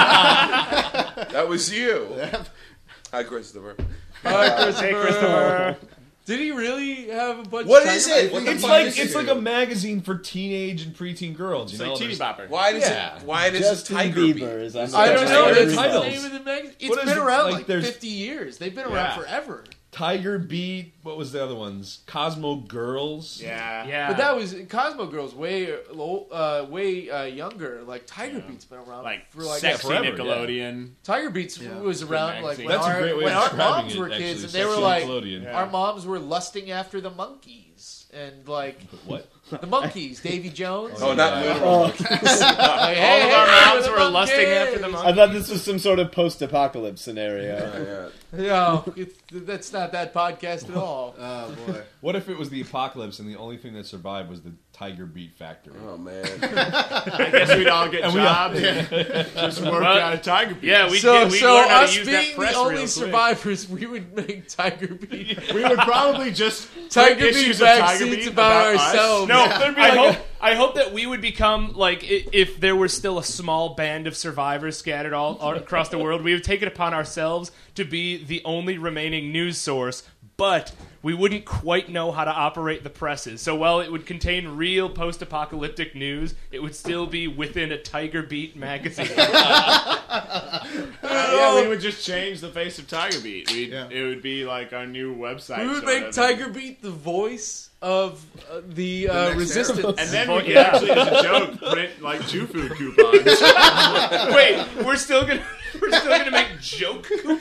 D: That was you. Hi, Christopher.
B: Hi,
F: Hey, Christopher.
B: Did he really have a bunch?
D: What
B: of
D: is
B: Tiger
D: it?
B: Beat?
D: What the
A: It's
D: fuck
A: like
D: is
A: it's
D: it?
A: like a magazine for teenage and preteen girls. You
C: It's
A: know,
C: like Teeny
A: There's-
C: Bopper.
D: Why does
A: Yeah.
D: it? Why does
I: Justin
D: it Tiger
I: Bieber
D: Beat?
I: is on
B: I don't
A: That's
B: know.
A: what
B: That's
A: the
B: the
A: titles.
B: name of the magazine. It's
A: What is
B: been
A: it?
B: around
A: Like,
B: like,
A: there's-
B: fifty years. They've been around
C: Yeah.
B: forever.
A: Tiger Beat. What was the other ones? Cosmo Girls.
C: Yeah.
F: Yeah.
B: But that was Cosmo Girls way low, uh, way uh, younger. Like Tiger Beats been around
C: Like,
B: for like
C: sexy
A: forever,
C: Nickelodeon.
B: Tiger Beats
E: Yeah.
B: was around like
C: magazine.
B: when
A: That's a
B: our,
A: great way
B: when
A: of
B: our
A: describing
B: moms
A: it,
B: were
A: actually,
B: kids, and they were
A: sexy
B: like,
A: Nickelodeon.
C: Yeah.
B: our moms were lusting after the monkeys and like
A: What?
B: the monkeys, Davy Jones.
D: Oh, not
A: Yeah.
D: literal.
I: Oh,
B: Like, hey,
F: All of
B: hey,
F: our
B: hey,
F: moms
B: the
F: were lusting
B: monkeys.
F: after the
I: I
F: monkey.
I: thought this was some sort of post-apocalypse scenario.
D: Yeah.
B: No, it's, that's not that podcast at all.
E: Oh boy.
A: What if it was the apocalypse and the only thing that survived was the Tiger Beat factory?
D: Oh man.
C: I guess we'd all get
A: And we all-
C: jobs and just work
F: Well,
C: out a Tiger Beat.
F: Yeah, we
B: so,
F: get, we
B: so
F: learn how
B: us
F: to use
B: being
F: that press
B: the only
F: real quick.
B: survivors, we would make Tiger Beat.
C: We would probably just
B: Tiger
C: print
B: Beat
C: issues of Tiger
B: magazines
C: Beat
B: about
C: us.
B: ourselves.
F: No,
A: There'd be
F: I
A: like
F: hope I hope that we would become like i- if there were still a small band of survivors scattered all, all across the world. We would take it upon ourselves to be the only remaining news source, but we wouldn't quite know how to operate the presses. So while it would contain real post-apocalyptic news, it would still be within a Tiger Beat magazine.
C: Uh, yeah, we would just change the face of Tiger Beat. We'd,
E: Yeah.
C: It would be like our new website.
B: We would
C: sort
B: make
C: of.
B: Tiger Beat the voice of uh, the, uh,
E: next
B: resistance.
E: era.
C: And then we could
F: Yeah.
C: actually, as a joke, print like Jew food coupons.
F: Wait, we're still gonna we're still gonna make joke coupons?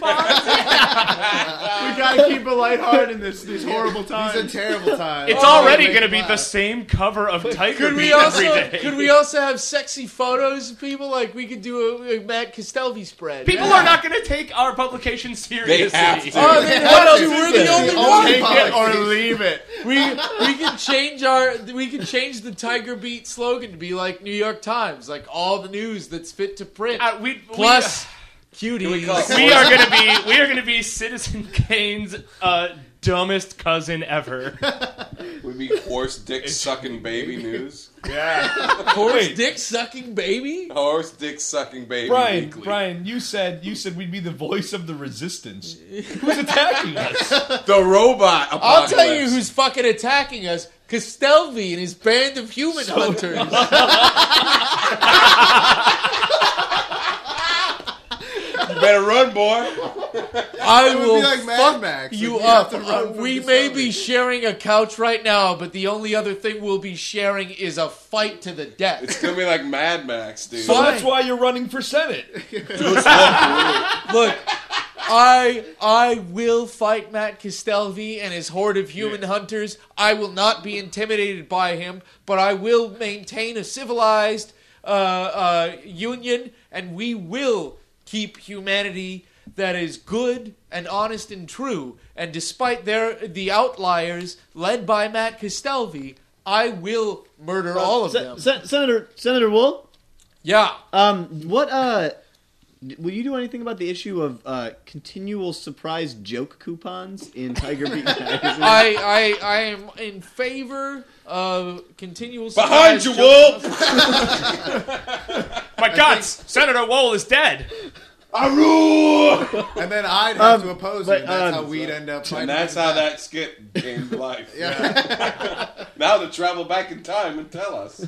C: We gotta keep it lighthearted in this these horrible
E: These
C: times.
E: are terrible times.
F: It's
B: Oh,
F: already
E: make
F: going to be
E: laugh.
F: the same cover of Tiger
B: Could
F: Beat
B: we also
F: every day.
B: could we also have sexy photos of people? Like we could do a, a Matt Castelvi spread.
F: People
B: Yeah.
F: are not going to take our publication seriously.
D: have to.
B: Oh, they have to. We're the
E: this?
B: only
E: The
B: ones.
E: only
C: Take it or leave it.
B: We we can change our we can change the Tiger Beat slogan to be like New York Times, like all the news that's fit to print.
F: Uh, we,
B: Plus
D: we
B: cuties.
D: call it-
F: we, we are going to be we are going to be Citizen Kane's uh, dumbest cousin ever.
D: Would be horse dick sucking baby news.
C: Yeah.
B: Horse dick sucking baby?
D: Horse dick sucking baby.
A: Brian,
D: weekly.
A: Brian, you said you said we'd be the voice of the resistance. Who's attacking us?
D: The robot apocalypse.
B: I'll tell you who's fucking attacking us. Castelvi and his band of human hunters.
D: You better run, boy.
B: I
E: It would
B: will
E: be like Mad
B: fuck
E: Max.
B: you
E: Like, you have
B: up.
E: to run
B: Uh,
E: from
B: we
E: the
B: may
E: zombie.
B: be sharing a couch right now, but the only other thing we'll be sharing is a fight to the death.
D: It's gonna be like Mad Max, dude.
A: So
B: Fine.
A: that's why you're running for Senate.
B: Look, I I will fight Matt Castelvi and his horde of human hunters. I will not be intimidated by him, but I will maintain a civilized uh, uh, union, and we will keep humanity that is good and honest and true. And despite their the outliers led by Matt Castelvi, I will murder all of
G: Se-
B: them.
G: Se- Senator Senator Wool,
B: Yeah.
G: um, what uh, d- will you do anything about the issue of uh, continual surprise joke coupons in Tiger Beat magazine?
B: I, I I am in favor of continual
D: Behind
B: surprise
D: you,
B: jokes.
D: Wolf!
F: My guts! Senator Wool is dead.
E: And then I'd have
G: Um,
E: to oppose
G: but,
E: you. That's
G: um,
E: how we'd end up.
D: And that's how that skit came to life.
E: Yeah.
D: Now to travel back in time and tell us.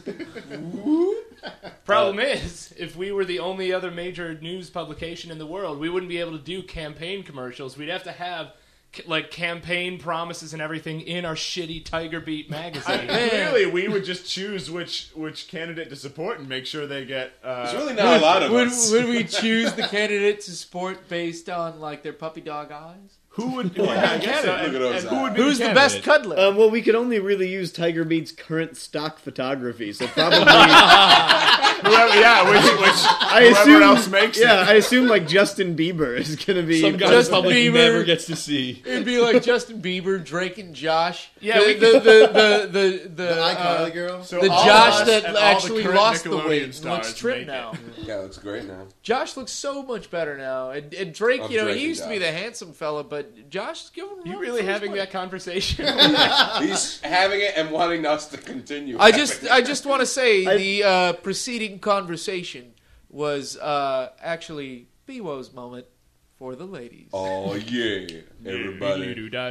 F: Problem is, if we were the only other major news publication in the world, we wouldn't be able to do campaign commercials. We'd have to have c- like campaign promises and everything in our shitty Tiger Beat magazine.
C: Clearly, we would just choose which which candidate to support and make sure they get. Uh,
D: There's really not a lot of
B: Would,
D: us.
B: would we choose the candidate to support based on like their puppy dog eyes?
A: Who would? Who would be the
C: guess so.
A: candidate?
D: Look at those
A: And who would be
B: Who's the
A: candidate?
B: best cuddler?
G: Um, well, we could only really use Tiger Beat's current stock photography, so probably
C: whoever, yeah, which, which
G: I
C: whoever
G: assume
C: else makes
G: yeah,
C: it.
G: I assume like Justin Bieber is gonna be
A: Some guy
B: Justin
A: the public
B: Bieber.
A: never gets to see.
B: It'd be like Justin Bieber, Drake, and Josh.
F: Yeah,
B: the
F: we
B: the, the the the the,
E: The iCarly
B: uh,
E: girl.
C: So
B: the
C: all of
B: Josh
C: us
B: that
C: and all the
B: actually
C: current
B: lost the
C: Nickelodeon
B: weight and
C: stars
B: looks trim
C: make it.
B: now.
D: Yeah, it looks great now.
B: Josh looks so much better now. And, and Drake,
D: Love
B: you know,
D: Drake
B: he
D: and
B: used to be
D: Josh.
B: the handsome fella, but Josh is giving him
F: You
B: room
F: really
B: for his
F: having
B: weight.
F: that conversation?
D: He's having it and wanting us to continue.
B: I just I just want to say
G: I-
B: the uh, preceding conversation was uh, actually B-Wo's moment for the ladies.
D: Oh yeah, everybody,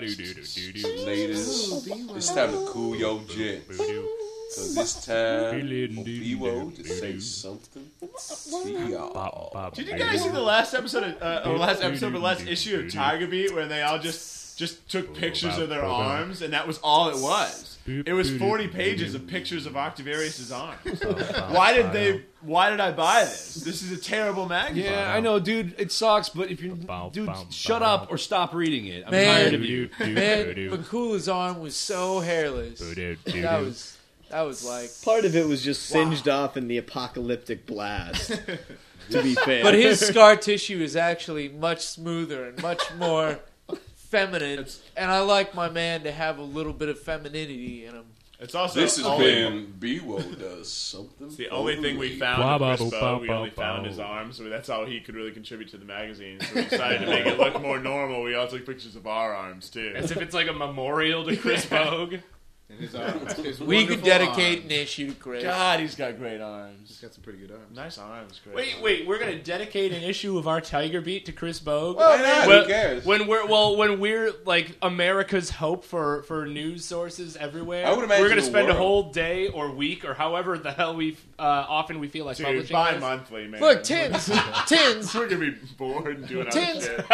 D: ladies, it's time to cool your jets. Cause it's time for B-Wo to say something to y'all.
C: Did you guys see the last episode of uh, the last episode, the last issue of Tiger Beat, where they all just just took pictures of their arms, and that was all it was. It was forty pages of pictures of Octavarius's arms. Why did they? Why did I buy this? This is a terrible magazine.
A: Yeah, I know, dude. It sucks, but if you, dude, shut up or stop reading it. I'm
B: Man.
A: tired of you.
B: Man, Bakula's arm was so hairless. That was that was like.
G: part of it was just singed off in the apocalyptic blast. To be fair,
B: But his scar tissue is actually much smoother and much more feminine, and I like my man to have a little bit of femininity in him.
C: It's also
D: This has
C: only-
D: been B-Wo does something.
C: It's the only thing we found of Chris Bo. We only found his arms, so that's all he could really contribute to the magazine. So we decided to make it look more normal. We all took pictures of our arms too.
F: As if it's like a memorial to Chris Bogue.
E: And his arms, his
B: We could
E: wonderful
B: dedicate
E: arms.
B: an issue to Chris.
C: God, he's got great arms.
E: He's got some pretty good arms.
C: Nice arms, Chris.
F: Wait, wait, we're gonna dedicate an issue of our Tiger Beat to Chris Bogue.
D: Why not?
F: Well,
D: Who cares?
F: When we're well, when we're like America's hope for for news sources everywhere,
D: I would imagine
F: we're gonna
D: the
F: spend a
D: world.
F: whole day or week or however the hell we uh, often we feel like
C: Dude,
F: publishing. this.
C: bi-monthly, man.
B: Look, tins, tins.
C: We're gonna be bored and doing other
B: Tins.
C: shit.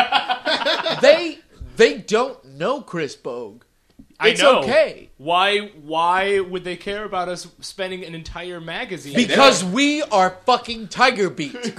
B: They they don't know Chris Bogue. It's
F: I know.
B: okay
F: Why? Why would they care about us spending an entire magazine?
B: because we are fucking Tiger Beat.
C: We, we,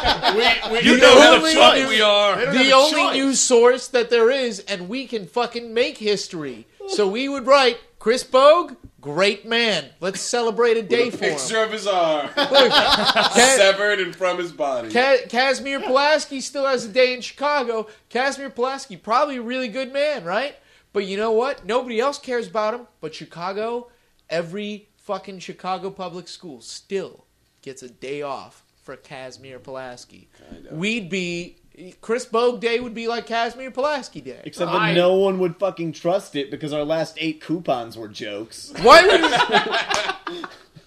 F: you
B: the
F: know how
B: only-
F: fuck we are.
C: They don't
B: The
C: have a
B: only
C: choice.
B: news source that there is, and we can fucking make history. So we would write Chris Bogue, great man. Let's celebrate a day
D: With a
B: for him.
D: picture of his arm
B: Look, Ca-
D: severed and from his body.
B: Ca- Casimir Pulaski still has a day in Chicago. Casimir Pulaski, probably a really good man, right? But you know what? Nobody else cares about him. But Chicago, every fucking Chicago public school still gets a day off for Casimir Pulaski. We'd be Chris Bogue Day would be like Casimir Pulaski Day.
I: Except that
F: I-
I: no one would fucking trust it because our last eight coupons were jokes.
B: Why would?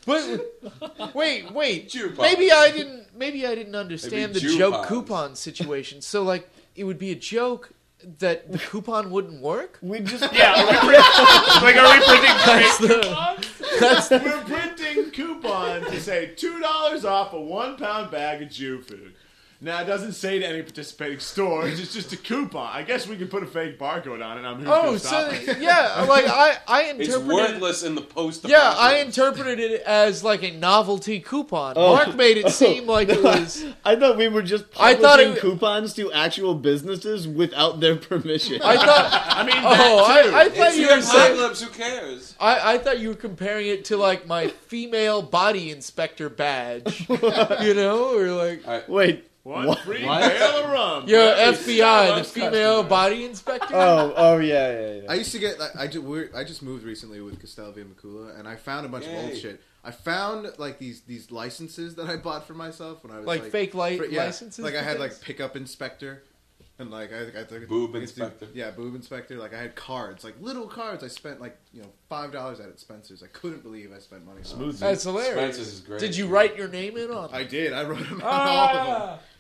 B: But wait, wait.
D: Coupons.
B: Maybe I didn't. Maybe I didn't understand the
D: Maybe
B: joke
D: coupons.
B: coupon situation. So like, it would be a joke that the coupon wouldn't work.
I: We just
F: Yeah, are we print- like, are we printing
B: That's
F: fake
B: the-
F: coupons?
B: That's
C: We're printing coupons to say two dollars off a one pound bag of Jew food. Now it doesn't say to any participating stores. It's just a coupon. I guess we can put a fake barcode on it. I'm who's
B: oh,
C: gonna
B: so
C: stop it.
B: yeah, like I I
D: It's
B: interpreted.
D: worthless in the post.
B: Yeah, I interpreted it as like a novelty coupon.
I: Oh.
B: Mark made it seem like it was.
I: I thought we were just
B: I
I: publishing
B: thought it-
I: coupons to actual businesses without their permission.
B: I thought.
C: I mean,
B: Oh,
C: that too.
B: I, I thought
D: It's
B: you
D: the
B: were saying.
D: apocalypse. Who cares?
B: I, I thought you were comparing it to like my female body inspector badge, you know, or like
I: Wait.
C: One
I: What?
C: free
G: What?
C: barrel of rum.
B: your
C: for every
B: F B I, the
C: Starbucks
B: female
C: customer.
B: body inspector.
I: Oh, oh yeah, yeah, yeah.
E: I used to get like I just we're, I just moved recently with Castelvia and Makula, and I found a bunch of old
D: Yay.
E: shit. I found like these these licenses that I bought for myself when I was
B: like,
E: like,
B: fake light
E: for- yeah,
B: licenses.
E: Like I
B: for
E: had
B: things?
E: like pickup inspector, and like I, I took
D: Boob
E: I used to-
D: inspector.
E: Yeah, boob inspector. Like I had cards, like little cards. I spent like you know five dollars at Spencer's. I couldn't believe I spent money. on.
A: Smooth.
B: That's hilarious.
D: Spencer's is great.
B: Did you write your name in on?
E: I did. I wrote them
B: Ah!
E: all of them.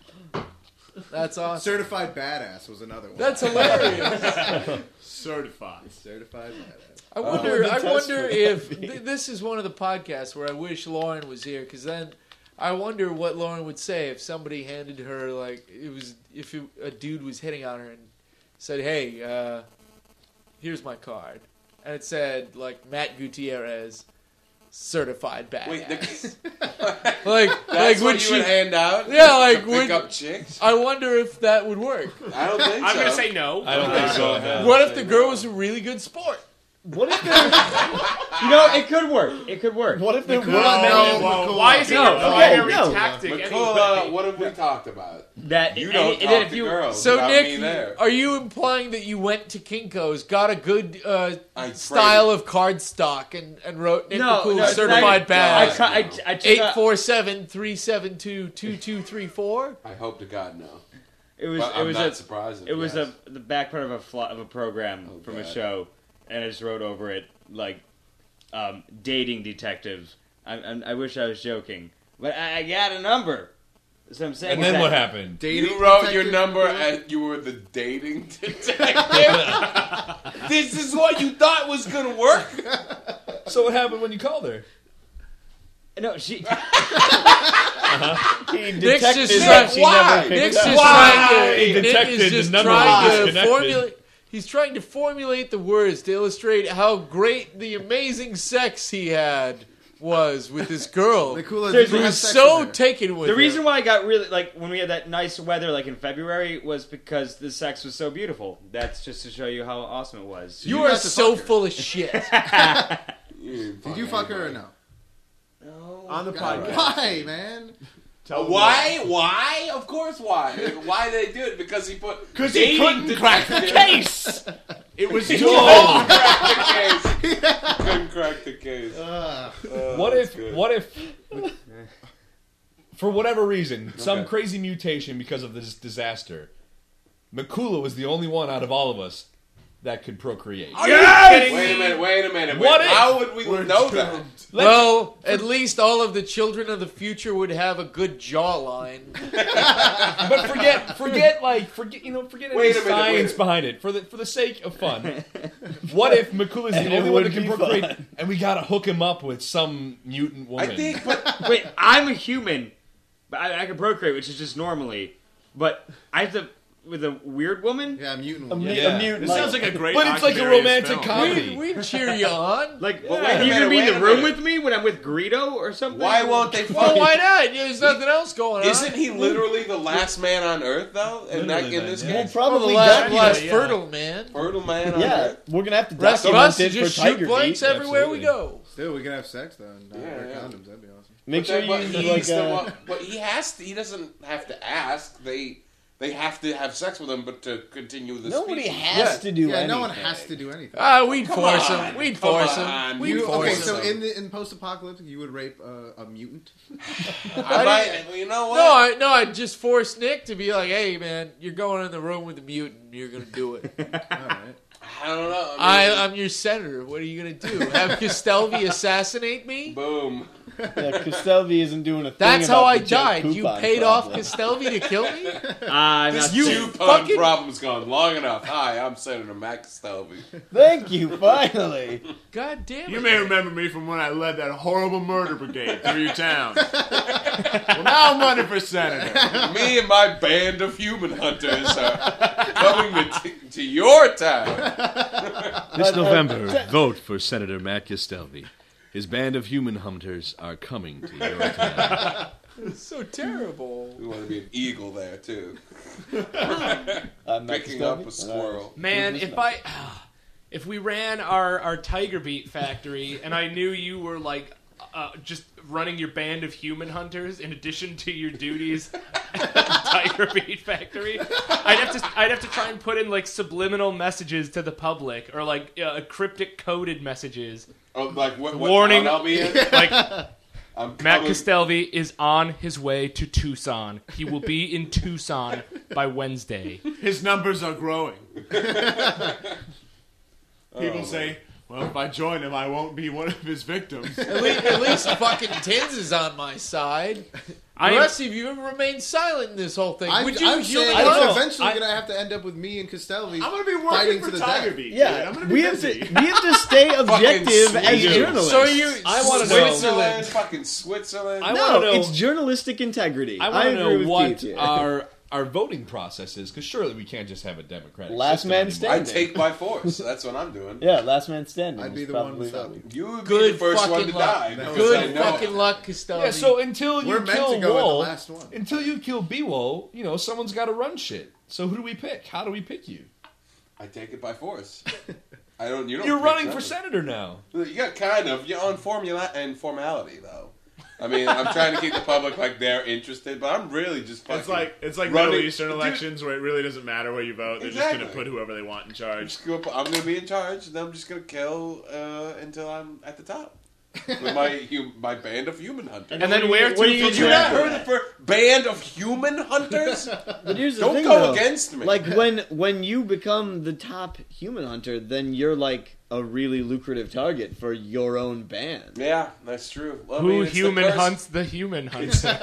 B: That's awesome.
E: Certified badass was another one.
B: That's hilarious.
C: Certified.
E: Certified badass.
B: I wonder.
I: the
B: I
I: test
B: wonder
I: would
B: if th- this is one of the podcasts where I wish Lauren was here, because then I wonder what Lauren would say if somebody handed her like it was if it, a dude was hitting on her and said, "Hey, uh, here's my card," and it said like Matt Gutierrez, certified badass.
D: Wait, the,
B: like,
D: that's
B: like
D: what
B: would
D: you
B: she?
D: would hand out?
B: Yeah, like,
D: to
B: would-
D: pick up chicks.
B: I wonder if that would work.
D: I don't think
F: I'm
D: so.
F: gonna say no.
A: I don't think so. no.
B: What if the girl was a really good sport?
I: What if there?
H: You know, it could work. It could work.
I: What if there
E: Cool.
I: weren't
E: No,
I: many?
E: Makula.
F: Why is it
H: No,
F: your
H: okay,
F: primary
I: no.
F: tactic?
D: Makula,
F: anyway?
D: what have we talked about?
H: That
D: You
H: and-
D: don't
H: and
D: talk
H: then if
D: to
H: you,
D: girls
B: So
D: without
B: Nick,
D: me there.
B: are you implying that you went to Kinko's, got a good uh,
D: I
B: style of card stock, and, and wrote Nick
H: No,
B: McCool
H: no,
B: certified
H: I,
B: bad?
H: I, ca- I, I took
B: Eight
H: a-
B: four seven three seven two two two three four.
D: I hope to God no.
H: It was
D: But
H: it
D: I'm
H: was
D: not
H: a
D: surprised. if
H: it was
D: yes.
H: a the back part of a fl- of a program
D: Oh,
H: from a
D: God.
H: show, and I just wrote over it like um, dating detective. I, I, I wish I was joking, but I, I got a number. So I'm saying.
A: And then
H: that-
A: what happened?
E: Dating
D: You wrote your
E: detective
D: number
E: Makula?
D: and you were the dating detective. This is what you thought was gonna work.
A: So what happened when you called her?
H: No, she.
I: He
B: Nick's
I: detected
B: just
I: that
B: trying.
I: she
D: Why?
I: never picked
B: Nick's
I: up.
B: just
A: Why?
B: trying to.
A: He
B: Nick
A: detected
B: is
A: the
B: just
A: number was
B: trying to
A: disconnected.
B: formulate. He's trying to formulate the words to illustrate how great the amazing sex he had was with this girl.
E: Makula,
H: Seriously,
E: did you
B: He
E: have
B: was
E: sex
B: so
E: with her?
B: taken with
H: The
B: her.
H: reason why I got really like when we had that nice weather like in February was because the sex was so beautiful. That's just to show you how awesome it was.
B: you
E: You
B: are
E: got to
B: so
E: fuck her.
B: full of shit.
E: Did you fuck her or no?
C: On the
E: God,
C: podcast.
E: why, man?
C: Tell them
D: Why? Why? Of course, why? Why did they do it? Because he put
C: Because he
D: dating
C: couldn't crack the
D: detective-
C: case. It was too
D: Couldn't
C: long.
D: crack the case. Couldn't crack the case.
E: Uh,
D: Oh,
A: What
D: that's
A: if?
D: good.
A: What if? For whatever reason, some
D: Okay.
A: crazy mutation because of this disaster, Makula was the only one out of all of us that could procreate.
D: Wait a minute. Wait a minute.
A: What
D: wait,
A: if-
D: how would we know that?
A: Let's-
B: Well, at least all of the children of the future would have a good jawline.
A: but forget, forget, like, forget, you know, forget any
D: Wait a minute,
A: science
D: wait.
A: behind it. For the for the sake of fun, what if Makula's
I: And
A: the
I: it
A: only one that
I: would
A: can
I: be
A: procreate,
I: fun.
A: and we gotta hook him up with some mutant woman?
D: I think, but
H: Wait, I'm a human, but I, I can procreate, which is just normally. But I have to with a weird woman.
E: yeah, mutant
I: A,
E: woman.
I: mu-
A: Yeah.
I: a mutant.
C: This
I: like-
C: sounds like a great.
A: But it's like a
C: Occuparious
A: romantic
C: film.
A: comedy.
B: We we cheer you on.
H: Like,
D: But wait a
H: are you
D: minute,
H: gonna be in
D: wait
H: the
D: a
H: room
D: minute.
H: with me when I'm with Greedo or something?
D: why won't they
B: Well,
D: fuck?
B: why not? There's nothing else going on.
D: Isn't he literally the last man on Earth though? In, that,
A: Literally,
D: in this
A: man,
I: We'll
D: case,
B: Well, the
I: probably
B: last,
I: document
B: last
I: it.
B: fertile man.
D: fertile man on
I: Yeah,
D: Earth.
I: we're gonna have to
B: Rest of
I: document
B: us
I: it
B: to
I: for
B: just shoot
I: Tiger
B: blanks
I: Beat.
B: everywhere we
A: Absolutely.
B: go.
E: Still, we can have sex though and not
D: Yeah,
E: wear
D: yeah.
E: condoms. That'd be awesome.
I: Make
D: But
I: sure
D: then- but
I: you
D: he
I: like.
D: needs to
I: Uh,
D: wa- but he has to. He doesn't have to ask. They they have to have sex with him, but to continue the
I: Nobody
D: species.
I: has
E: Yeah.
I: to do
E: yeah,
I: anything.
E: no one has to do anything.
B: Ah, we'd
D: Come
B: force
D: on,
B: him. We'd
D: come
B: force
D: on.
B: him. We'd
E: You,
B: force
E: okay,
B: him.
E: so in the in post-apocalyptic, you would rape uh, a mutant.
D: I might, well, you know what?
B: No, I, no, I'd just force Nick to be like, "Hey, man, you're going in the room with the mutant. You're gonna do it.
E: All right.
D: I don't know.
B: I,
D: I mean,
B: I'm your senator. What are you gonna do? Have Castelvi assassinate me?
D: boom.
I: Yeah, Castelvi isn't doing a thing.
B: That's
I: about
B: how I
I: the Joe
B: died. You
I: Coupon
B: paid off
I: problem.
B: Castelvi to kill me?
H: I'm
D: This
H: not
B: You
H: saying-
D: two pun
B: fucking-
D: problem's gone long enough. Hi, I'm Senator Matt Castelvi.
I: Thank you, finally.
B: God damn it!
C: You may remember me from when I led that horrible murder brigade through your town. Well, now I'm running for senator.
D: Me and my band of human hunters are coming to, t- to your town.
A: This
I: Uh,
A: November,
I: uh,
A: vote for Senator Matt Castelvi. His band of human hunters are coming to your town.
B: It's so terrible.
D: We want to be an eagle there too,
I: I'm Matt
D: picking up
I: Castelvi.
D: a squirrel.
F: Man,
I: Who's this
F: if I if we ran our our Tiger Beat factory and I knew you were like uh, just running your band of human hunters in addition to your duties at the Tiger Beat factory, I'd have to I'd have to try and put in like subliminal messages to the public or like uh, cryptic coded messages.
D: Oh, like what? what
F: Warning.
D: town I'll be in?
F: Like
D: I'm
F: Matt
D: coming-
F: Castelvi is on his way to Tucson. He will be in Tucson by Wednesday.
C: His numbers are growing. People
D: Oh,
C: say, well, if I join him, I won't be one of his victims.
B: At least, at least fucking Tins is on my side. The
F: I am-
B: rest of you have remained silent in this whole thing.
E: I'm,
B: Would you
E: I'm
B: human
E: saying
I: I don't
E: it's
I: know.
E: eventually
H: I-
E: going to have to end up with me and Castelvi.
C: I'm going to be working
E: Fighting
C: for
E: to the
C: Tiger
E: death.
C: Beat. dude.
I: Yeah,
C: I'm going to be
I: we have
C: busy.
I: to we have to stay objective as
D: Sweden.
I: journalists.
B: So you,
H: I wanna know-
D: Switzerland, fucking Switzerland.
H: I
I: no,
H: wanna know-
I: it's journalistic integrity.
H: I want to
I: agree
H: know
I: with
H: what
I: Keith here.
A: our our voting process is, because surely we can't just have a democratic
I: Last
A: system
I: man
A: anymore.
I: standing.
D: I take by force. That's what I'm doing.
I: Yeah, last man standing.
E: I'd be
I: is
E: the one
I: probably
E: stopping.
D: You would be
B: good
D: the first
B: fucking
D: one to
B: luck.
D: die. because I
B: Good
D: know
B: fucking
D: it.
B: luck, Castelvi.
A: Yeah, so until you
E: We're meant
A: kill
E: to go
A: Wool,
E: with the last one.
A: until you kill Bewo, you know, someone's got to run shit. So who do we pick? How do we pick you?
D: I take it by force. I don't. You don't.
A: You're
D: pick
A: running for
D: nothing.
A: senator now.
D: You got kind of. You're on formula and formality though. I mean, I'm trying to keep the public like they're interested, but I'm really just. Fucking
C: It's like it's like
D: running-
C: Middle Eastern
D: Dude,
C: elections where it really doesn't matter where you vote. They're just
D: Exactly.
C: going to put whoever they want in
D: I'm,
C: charge.
D: just gonna, I'm gonna be in charge, and I'm just gonna kill uh, until I'm at the top with my hum, my band of human hunters.
F: And then where to
H: what do you
F: from
D: Did you
F: there?
D: not heard the first band of human hunters?
I: But here's the
D: Don't
I: thing,
D: go
I: though.
D: against me.
I: Like when when you become the top human hunter, then you're like a really lucrative target for your own band.
D: Yeah, that's true. Well, I
F: Who
D: mean, it's the
F: human
D: curse-
F: hunts the human hunter?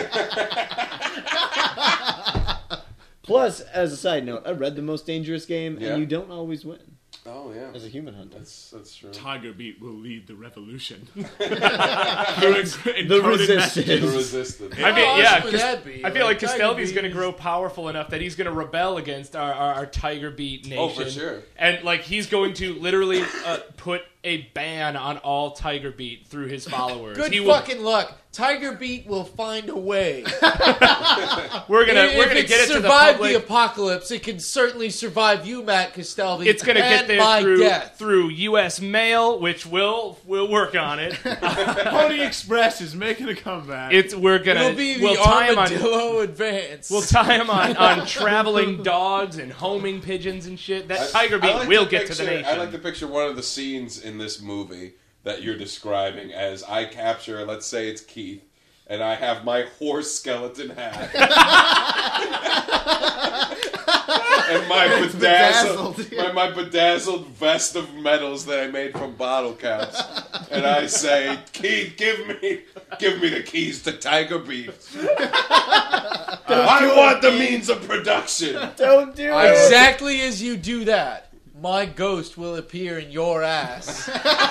I: Plus, as a side note, I read The Most Dangerous Game,
D: Yeah.
I: and you don't always win
D: Oh yeah,
I: as a human hunter.
D: that's that's true.
C: Tiger Beat will lead the revolution.
I: The
C: the
I: resistance.
D: The resistance.
F: I mean,
B: How
F: yeah,
B: awesome would
F: Cas-
B: that be?
F: I feel like
B: Tiger
F: Castelvi's
B: Beat
F: going to
B: is-
F: grow powerful enough that he's going to rebel against our, our, our Tiger Beat nation.
D: Oh, for sure.
F: And like he's going to literally uh, put a ban on all Tiger Beat through his followers.
B: Good
F: he will,
B: fucking luck. Tiger Beat will find a way.
F: we're gonna
B: if
F: we're gonna
B: it
F: get it to the
B: survived
F: public.
B: the apocalypse, it can certainly survive you, Matt Castelvi.
F: It's gonna get
B: and
F: there
B: my
F: through
B: death.
F: through U S mail, which will we'll work on it.
C: Pony Express is making a comeback.
F: It's we're gonna
B: It'll be the
F: we'll tie him on
B: armadillo advance.
F: we'll tie him on, on traveling dogs and homing pigeons and shit. That Tiger Beat
D: I like
F: will
D: to
F: get to the
D: picture-
F: nation.
D: I like to picture one of the scenes in this movie that you're describing as I capture, let's say it's Keith, and I have my horse skeleton hat. and my bedazzled,
E: bedazzled.
D: my, my bedazzled vest of medals that I made from bottle caps. And I say, Keith, give me give me the keys to Tiger Beat. I want the means of production.
I: Don't do
D: I-
I: it.
B: Exactly as you do that, my ghost will appear in your ass.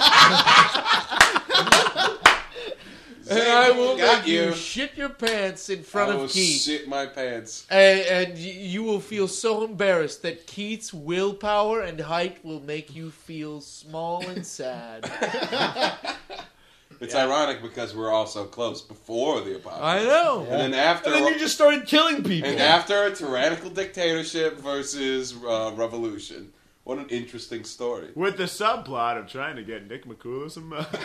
B: And I will
D: Got
B: make you.
D: you.
B: shit your pants in front
D: I will
B: of Keith.
D: shit my pants.
B: And, and y- you will feel so embarrassed that Keith's willpower and height will make you feel small and sad.
D: It's ironic because we're all so close before the apocalypse.
B: I know.
D: And then after,
A: And then you just started killing people.
D: and after a tyrannical dictatorship versus uh, revolution, What an interesting story.
C: With the subplot of trying to get Nick McCula some, uh,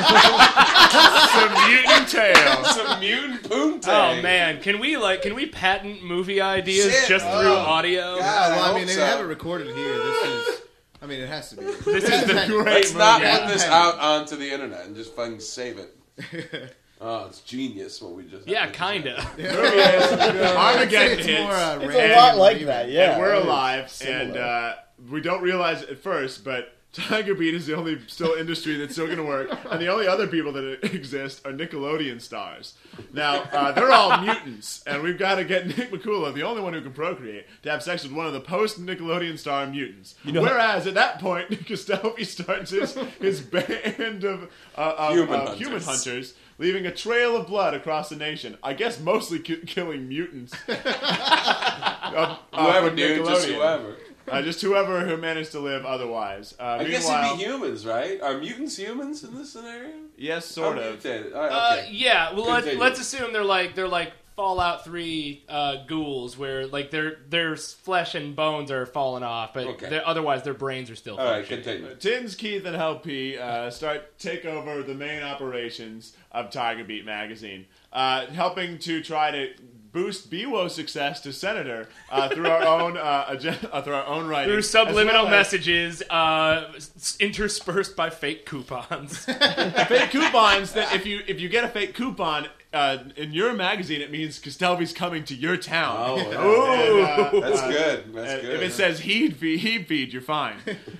C: some, some mutant tail.
D: Some mutant poontang.
F: Oh man, can we like can we patent movie ideas
D: Shit.
F: just
D: Oh.
F: through audio?
D: God.
E: Yeah, well,
D: I
E: I mean,
D: hope
E: they
D: so.
E: have it recorded here. This is. I mean, it has to be.
F: This is the
C: Great
D: Let's
C: movie.
D: not
E: Yeah.
D: put this out onto the internet and just fucking save it. Oh, it's genius what we just
F: Yeah, kinda.
C: Armageddon
E: It's
C: hits.
E: more, uh,
I: It's
E: random
I: a lot like
E: remake.
I: that, yeah.
C: and we're
I: It is
C: alive,
I: similar.
C: and uh, we don't realize it at first, but Tiger Beat is the only still industry that's still going to work, and the only other people that exist are Nickelodeon stars. Now, uh, they're all mutants, and we've got to get Nick McCula, the only one who can procreate, to have sex with one of the post-Nickelodeon star mutants.
A: know-
C: Whereas, at that point, Castelvi starts his, his band of, uh, of
D: Human
C: of
D: hunters.
C: human hunters, leaving a trail of blood across the nation. I guess mostly ki- killing mutants. Of- uh,
D: Whoever,
C: from
D: dude, just
C: Nickelodeon.
D: whoever.
C: Uh, just whoever who managed to live otherwise. Uh,
D: I guess
C: meanwhile,
D: it'd be humans, right? Are mutants humans in this scenario?
C: yes, sort
D: How
C: of.
D: mutated? All right,
F: Uh,
D: okay.
F: yeah, well let's,
D: Continue.
F: let's assume they're like they're like Fallout three uh, ghouls, where like their their flesh and bones are falling off, but
D: Okay.
F: they're- otherwise their brains are still.
D: All right,
F: functioning.
D: continue.
C: Tins, Keith, and Hel P uh, start take over the main operations of Tiger Beat magazine, uh, helping to try to boost B W O's success to senator uh, through our own uh, agenda, uh, through our own writing,
F: Through
C: as
F: subliminal
C: well as
F: messages uh, s- interspersed by fake coupons.
C: fake coupons. That if you if you get a fake coupon uh, in your magazine, it means Castelvi's coming to your town.
D: Oh,
C: And,
D: wow.
C: uh,
D: That's
C: uh,
D: good. That's
C: And
D: good.
C: If it says heed feed, heed feed, you're fine.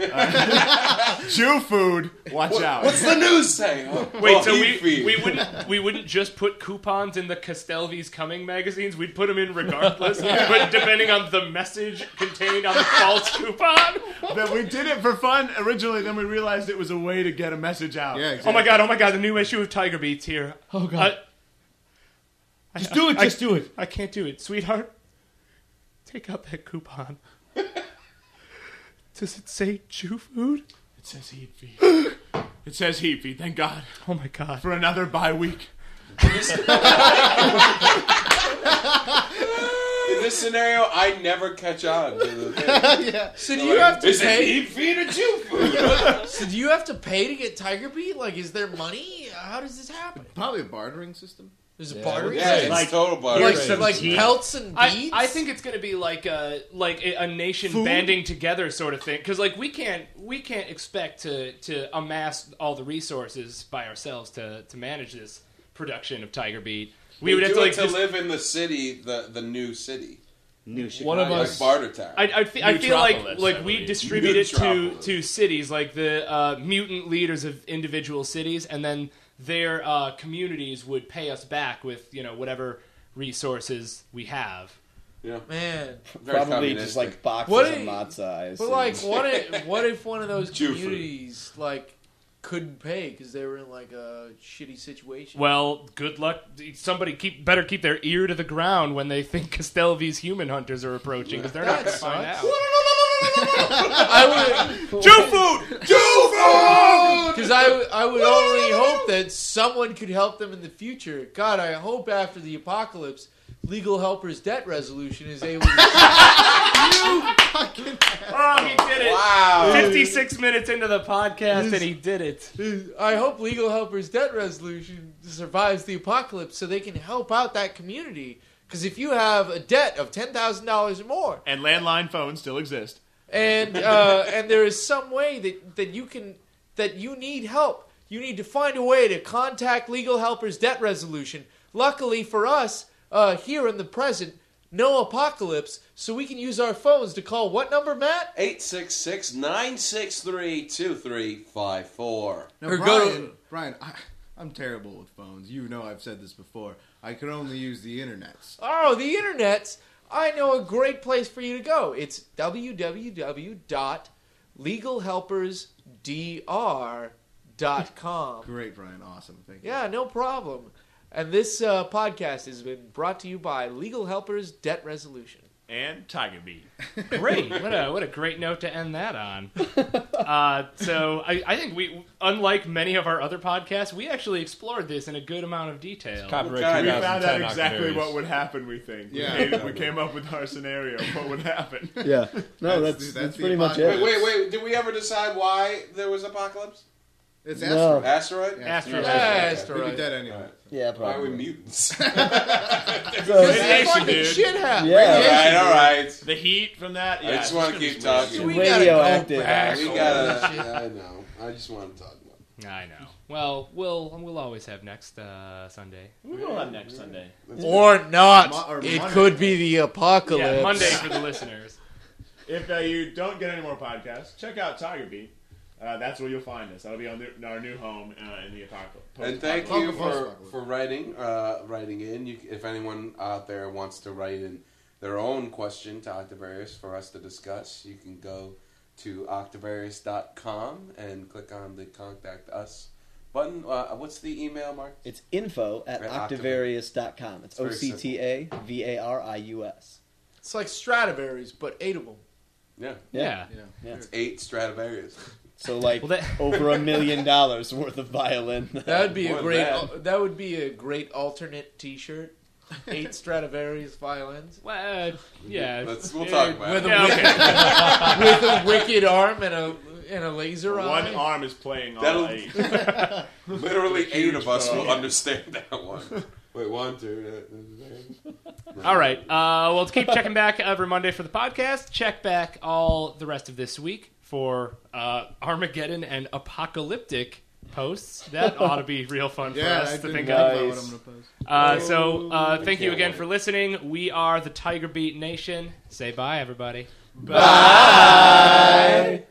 C: Uh, Jew food, watch out.
D: What's the news say? Oh,
F: Wait,
D: oh,
F: so
D: heat
F: we,
D: feed.
F: we wouldn't we wouldn't just put coupons in the Castelvi's Coming magazines? We'd put them in regardless, but depending on the message contained on the false coupon.
C: That we did it for fun originally, then we realized it was a way to get a message out.
E: Yeah,
F: Oh
E: exactly.
F: my god! Oh my god! The new issue of Tiger Beats here. Oh god!
A: Just do it.
F: I-
A: Just do it.
F: I can't do it, sweetheart. Take out that coupon. Does it say Jew food?
C: It says heed feed. It says heed feed, thank God.
F: Oh my god!
C: For another bye week.
D: In this scenario, I never catch on to the thing.
E: Yeah.
B: So do you have to
D: Is it
B: pay?
D: heat feed or Jew food?
B: So do you have to pay to get Tiger Beat? Like, is there money? How does this happen?
E: Probably a bartering system.
B: There's a
I: Yeah,
B: barter?
D: Yeah, it's
H: Like-
D: total bar.
B: like
H: some
B: like
H: teeth.
B: pelts and
F: I,
B: beads?
F: I think it's going to be like a like a, a nation
C: Food?
F: banding together sort of thing, because like we can't we can't expect to to amass all the resources by ourselves to to manage this production of Tiger Beat. We
D: We
F: would have
D: do
F: to like
D: it to
F: just-
D: live in the city, the the new city,
H: New Chicago.
A: One of
D: like
A: us-
D: Barter Town.
F: I, I, fe- I feel like
A: Neutropolis,
F: like
A: I
F: we
A: believe.
F: distribute it to,
D: Neutropolis.
F: to cities, like the uh, mutant leaders of individual cities, and then their uh, communities would pay us back with you know whatever resources we have.
D: yeah,
B: Man.
D: very
I: Probably
D: communistic.
I: just like boxes
B: What
I: of
B: if-
I: matzah. I
B: But
I: assume.
B: like, what if what if one of those
D: Jew food.
B: communities like couldn't pay because they were in like a shitty situation?
F: Well, good luck. Somebody keep better keep their ear to the ground when they think Castelvi's human hunters are approaching, because they're not
B: That
F: going to find
B: sucks.
F: out.
B: I would,
F: Jew food. Jew food.
B: because I I would only hope that someone could help them in the future. God, I hope after the apocalypse, Legal Helpers Debt Resolution is able to.
F: Oh, he did it!
D: Wow.
F: Fifty-six minutes into the podcast, and he did it.
B: I hope Legal Helpers Debt Resolution survives the apocalypse so they can help out that community. Because if you have a debt of ten thousand dollars or more,
C: And landline phones still exist.
B: and uh, and there is some way that, that you can that you need help, you need to find a way to contact Legal Helpers Debt Resolution. Luckily for us, uh, here in the present, no apocalypse, so we can use our phones to call what number, Matt?
D: eight six six, nine six three, two three five four.
E: Now,
B: Or
E: Brian,
B: go to-
E: Brian, I, I'm terrible with phones. You know I've said this before. I can only use the internets.
B: Oh, the internet's. I know a great place for you to go. It's w w w dot legal helpers d r dot com.
E: Great, Brian. Awesome. Thank you.
B: Yeah, no problem. And this uh, podcast has been brought to you by Legal Helpers Debt Resolution.
C: and Tiger Beat.
F: Great. What a what a great note to end that on. Uh, so I, I think we, unlike many of our other podcasts, we actually explored this in a good amount of detail.
A: Copyright
C: We
A: two thousand ten
C: found out exactly
A: Octavius.
C: what would happen, we think.
E: Yeah.
C: We, came, we came up with our scenario of what would happen.
I: Yeah. No,
E: That's
I: that's
E: the-
I: that's,
E: that's the
I: pretty much
E: apocalypse.
I: it.
D: Wait, wait, wait. Did we ever decide why there was apocalypse?
E: It's
I: No.
E: asteroid.
D: Asteroid?
E: Yeah,
F: Asteroid.
B: Asteroid.
E: We'd be dead anyway.
I: Yeah,
D: Why are we
I: probably.
D: mutants?
C: Radiation,
B: Fucking
C: dude.
B: shit happened.
I: Yeah.
D: all right, all right.
C: The heat from that. Yeah,
D: I just
C: it's
D: want to
C: gonna
D: keep
C: be
D: talking.
B: We
D: We,
B: gotta
I: Radioactive.
B: go back.
D: gotta. Yeah, I know. I just want to talk about
F: I know. Well, we'll we'll always have next uh, Sunday.
G: We will have next Sunday.
D: it.
B: Or not.
E: Mo- or
B: It
E: Monday.
B: could be the apocalypse.
F: Yeah, Monday for the listeners.
C: If uh, you don't get any more podcasts, check out Tiger Beat. Uh, that's where you'll find us. That'll be on the, our new home uh, in the apocalypse.
D: And thank you for,
E: Post-apocalypse.
D: for writing uh, writing in. You, if anyone out there wants to write in their own question to Octavarius for us to discuss, you can go to octavarius dot com and click on the Contact Us button. Uh, what's the email, Mark?
I: It's info at
D: At
I: octavarius dot com. It's
D: It's very
I: O C T A V A R I U S.
B: It's like Stradivarius, but eight of them.
D: Yeah,
F: Yeah.
E: Yeah.
D: it's eight Stradivarius.
I: So like
F: Well, that-
I: over a million dollars worth of violin.
B: That would be
D: More
B: a
D: than
B: great.
D: that.
B: al- That would be a great alternate T-shirt. Eight Stradivarius violins
F: Well, uh, yeah.
D: Let's, we'll
B: Yeah,
D: talk about
B: with
D: it.
B: a
F: Yeah, okay.
B: with a wicked arm and a and a laser
C: One
B: eye.
C: arm is playing all
D: That'll-
C: eight.
D: Literally eight of us will
C: bow.
D: understand that one. Wait, one, two. uh,
F: All right. Uh, well, keep checking back every Monday for the podcast. Check back all the rest of this week for uh, Armageddon and apocalyptic posts. That ought to be real fun for
E: Yeah,
F: us
E: I've
F: to
E: been
F: think
E: thinking
F: of.
E: about what I'm gonna post.
F: Uh, so uh, thank you
D: can't
F: again
D: wait.
F: for listening. We are the Tiger Beat Nation. Say bye, everybody.
B: Bye.